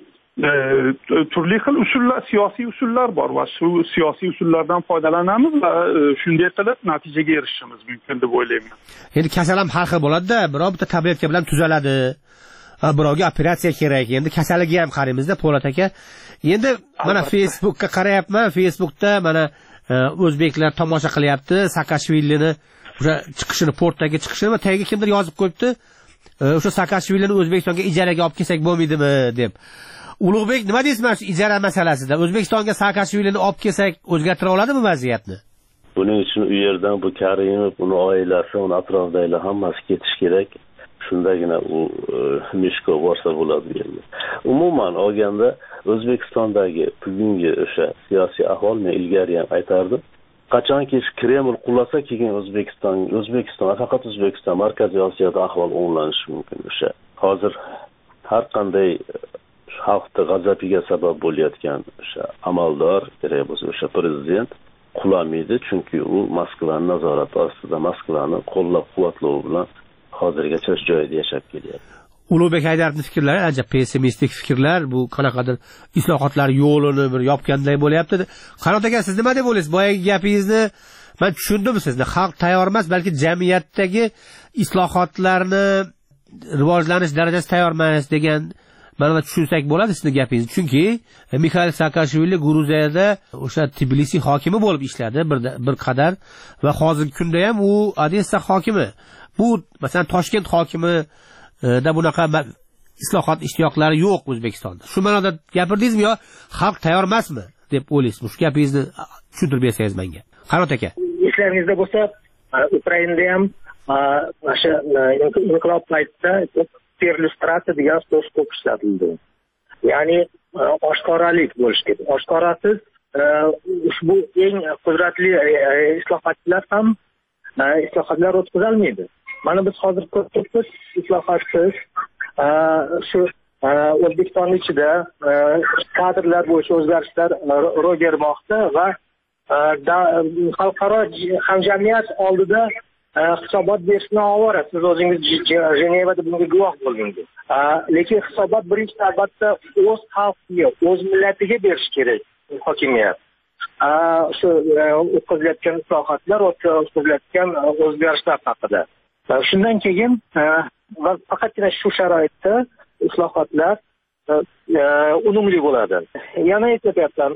turli xil usullar, siyosiy usullar bor va shu siyosiy usullardan foydalanamiz va shunday qilib natijaga erishishimiz mumkin deb o'ylayman. Endi kasal ham har xil bo'ladi-da, birov bitta tabletka bilan tuzaladi. Birovga operatsiya kerak. Endi kasaliga ham qaraymiz-da, Po'lat aka. Endi mana Facebookka qarayapman, Facebookda mana o'zbeklar tomosha qilyapti Saakashvilini, o'sha chiqishini, portdagi chiqishini va tagiga kimdir yozib qo'yibdi. O'sha Saakashvilini O'zbekistonga ijaraga olib kelsak bo'lmaydimi deb. Ulug'bek, nima deysiz mana shu ijara masalasida? O'zbekistonga Saakashvilini olib kelsak o'zgartira oladimi vaziyatni? Buning uchun u yerdan bu Karimov, uni oilasi, uni atrofidagilar hammasi ketish kerak. Shundagina u Mishko borsa bo'ladi endi. Umuman olganda O'zbekistondagi bugungi o'sha siyosiy ahvol, men ilgari ham aytardim. Qachonki Kreml qulasa keyin O'zbekiston, faqat O'zbekiston, Markaziy Osiyoda ahvol o'nglanishi mumkin. O'sha hozir har qanday xalqning g'azabiga sabab bo'layotgan o'sha amaldor, kerak bo'lsa o'sha prezident qulamaydi, chunki u Moskvaning nazorati ostida, Moskvani qo'llab-quvvatlovi bilan hozirgacha joyida yashab kelyapti. Ulug'bek Haydarovning fikrlari ancha pessimistik fikrlar, bu qanaqadir islohotlar yo'lini bir yopganday bo'lyapti. Qanot aka, siz nima deb o'ylaysiz? Boyagi gapingizni men tushundim sizni. Xalq tayyor emas, balki jamiyatdagi islohotlarni rivojlanish darajasi tayyor emas degan mana tushunsak bo'ladi sizning gapingizni. Chunki Mikhail Saakashvili Gruziyada o'sha Tbilisi hokimi bo'lib ishladi bir qadar va hozirgi kunda ham u Odessa hokimi. Bu masalan Toshkent hokimi da bunaqa islohot ishtiyoqlari yo'q O'zbekistonda. Shu ma'noda gapirdingizmi yo xalq tayyor emasmi deb o'ylaysizmi? Shu gapingizni tushuntirib bersangiz menga. Qanot aka. Eslaringizda bo'lsa, Ukrainada ham o'sha inqilob paytida perlustratsiya degan so'z ko'p ishlatildi. Ya'ni oshkoralik bo'lishi kerak. Oshkorasiz ushbu eng qudratli islohotchilar ham islohotlar o'tkazolmaydi. Mana biz hozir ko'p islohotsiz shu O'zbekiston ichida kadrlar bo'yicha o'zgarishlar ro'y bermoqda va xalqaro hamjamiyat oldida hisobot berishni ovora. Siz o'zingiz Jenevada bunga guvoh bo'ldingiz. Lekin hisobot birinchi navbatda o'z xalqiga, o'z millatiga berish kerak hokimiyat. Shu o'tkazilayotgan islohotlar, o'tkazilayotgan o'zgarishlar haqida. Shundan keyin va faqatgina shu sharoitda islohotlar unumli bo'ladi. Yana aytyapman,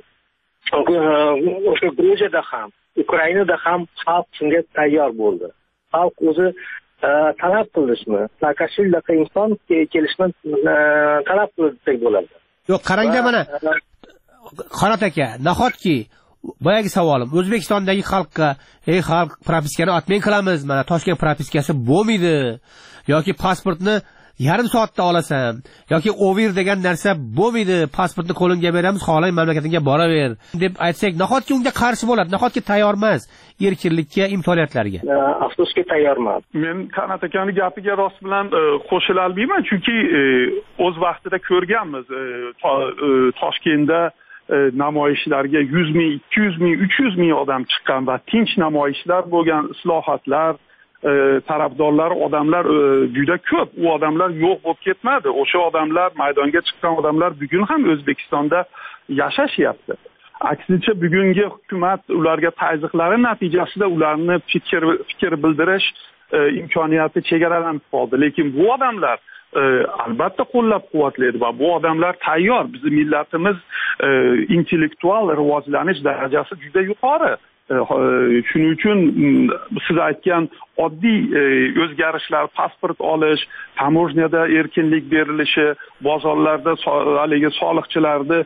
o'sha Gruziyada ham, Ukrainada ham xalq shunga tayyor bo'ldi. Xalq o'zi talab qilishmi, Saakashviliga inson kelishni talab qilsak bo'ladi. Yo'q, qarangda mana Qanot aka, nahotki boyagi savolim, O'zbekistondagi xalqqa, xalq propiskani otmang qilamiz, mana Toshkent propiskasi bo'lmaydi yoki pasportni yarim soatda olasan yoki ovir degan narsa bo'lmaydi, pasportni qo'lingga beramiz, xohlang mamlakatingga boraver deb aytsak, nahotki unga qarshi bo'ladi, nahotki tayyor emas erkinlikka, imkoniyatlarga? Afsuski tayyor emas. Men Qanot akaning gapiga rost bilan qo'shila olmayman, chunki o'z vaqtida ko'rganmiz Toshkentda namoyishlarga 100 ming, 200 ming, 300 ming odam chiqqan va tinch namoyishlar bo'lgan, islohotlar tarafdorlar odamlar juda ko'p. U odamlar yo'q bo'lib ketmadi. O'sha odamlar, maydonga chiqqan odamlar bugun ham O'zbekistonda yashashyapti. Aksincha bugungi hukumat ularga tazyiqlari natijasida ularni fikr bildirish imkoniyati chegaralanib qoldi. Lekin bu odamlar albatta qo'llab-quvvatlaydi va bu odamlar tayyor. Bizning millatimiz intellektual rivojlanish darajasi juda yuqori. Shuning uchun siz aytgan oddiy o'zgarishlar, pasport olish, tamojnyada erkinlik berilishi, bozorlarda haligi soliqchilarni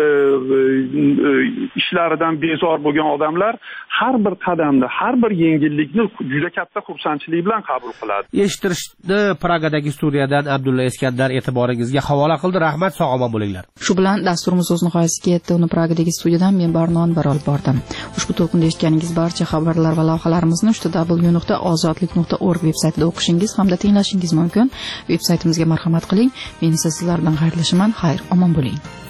ishlaridan bezor bo'lgan odamlar har bir qadamda, har bir yengillikni juda katta xursandchilik bilan qabul qiladi. Eshittirishni Pragadagi Suriyadan Abdulla Eskandar e'tiboringizga havola qildi. Rahmat, sog' omon bo'linglar. Shu bilan dasturimiz o'z nihoyasiga yetdi. Uni Pragadagi studiyadan men Barnon olib bordim. Ushbu to'lqinda eshitganingiz barcha xabarlar va lavhalarimizni www.ozodlik.org veb-saytida o'qishingiz hamda tinglashingiz mumkin. Veb-saytimizga marhamat qiling. Men esa sizlar bilan xayrlashaman. Xayr, omon bo'ling.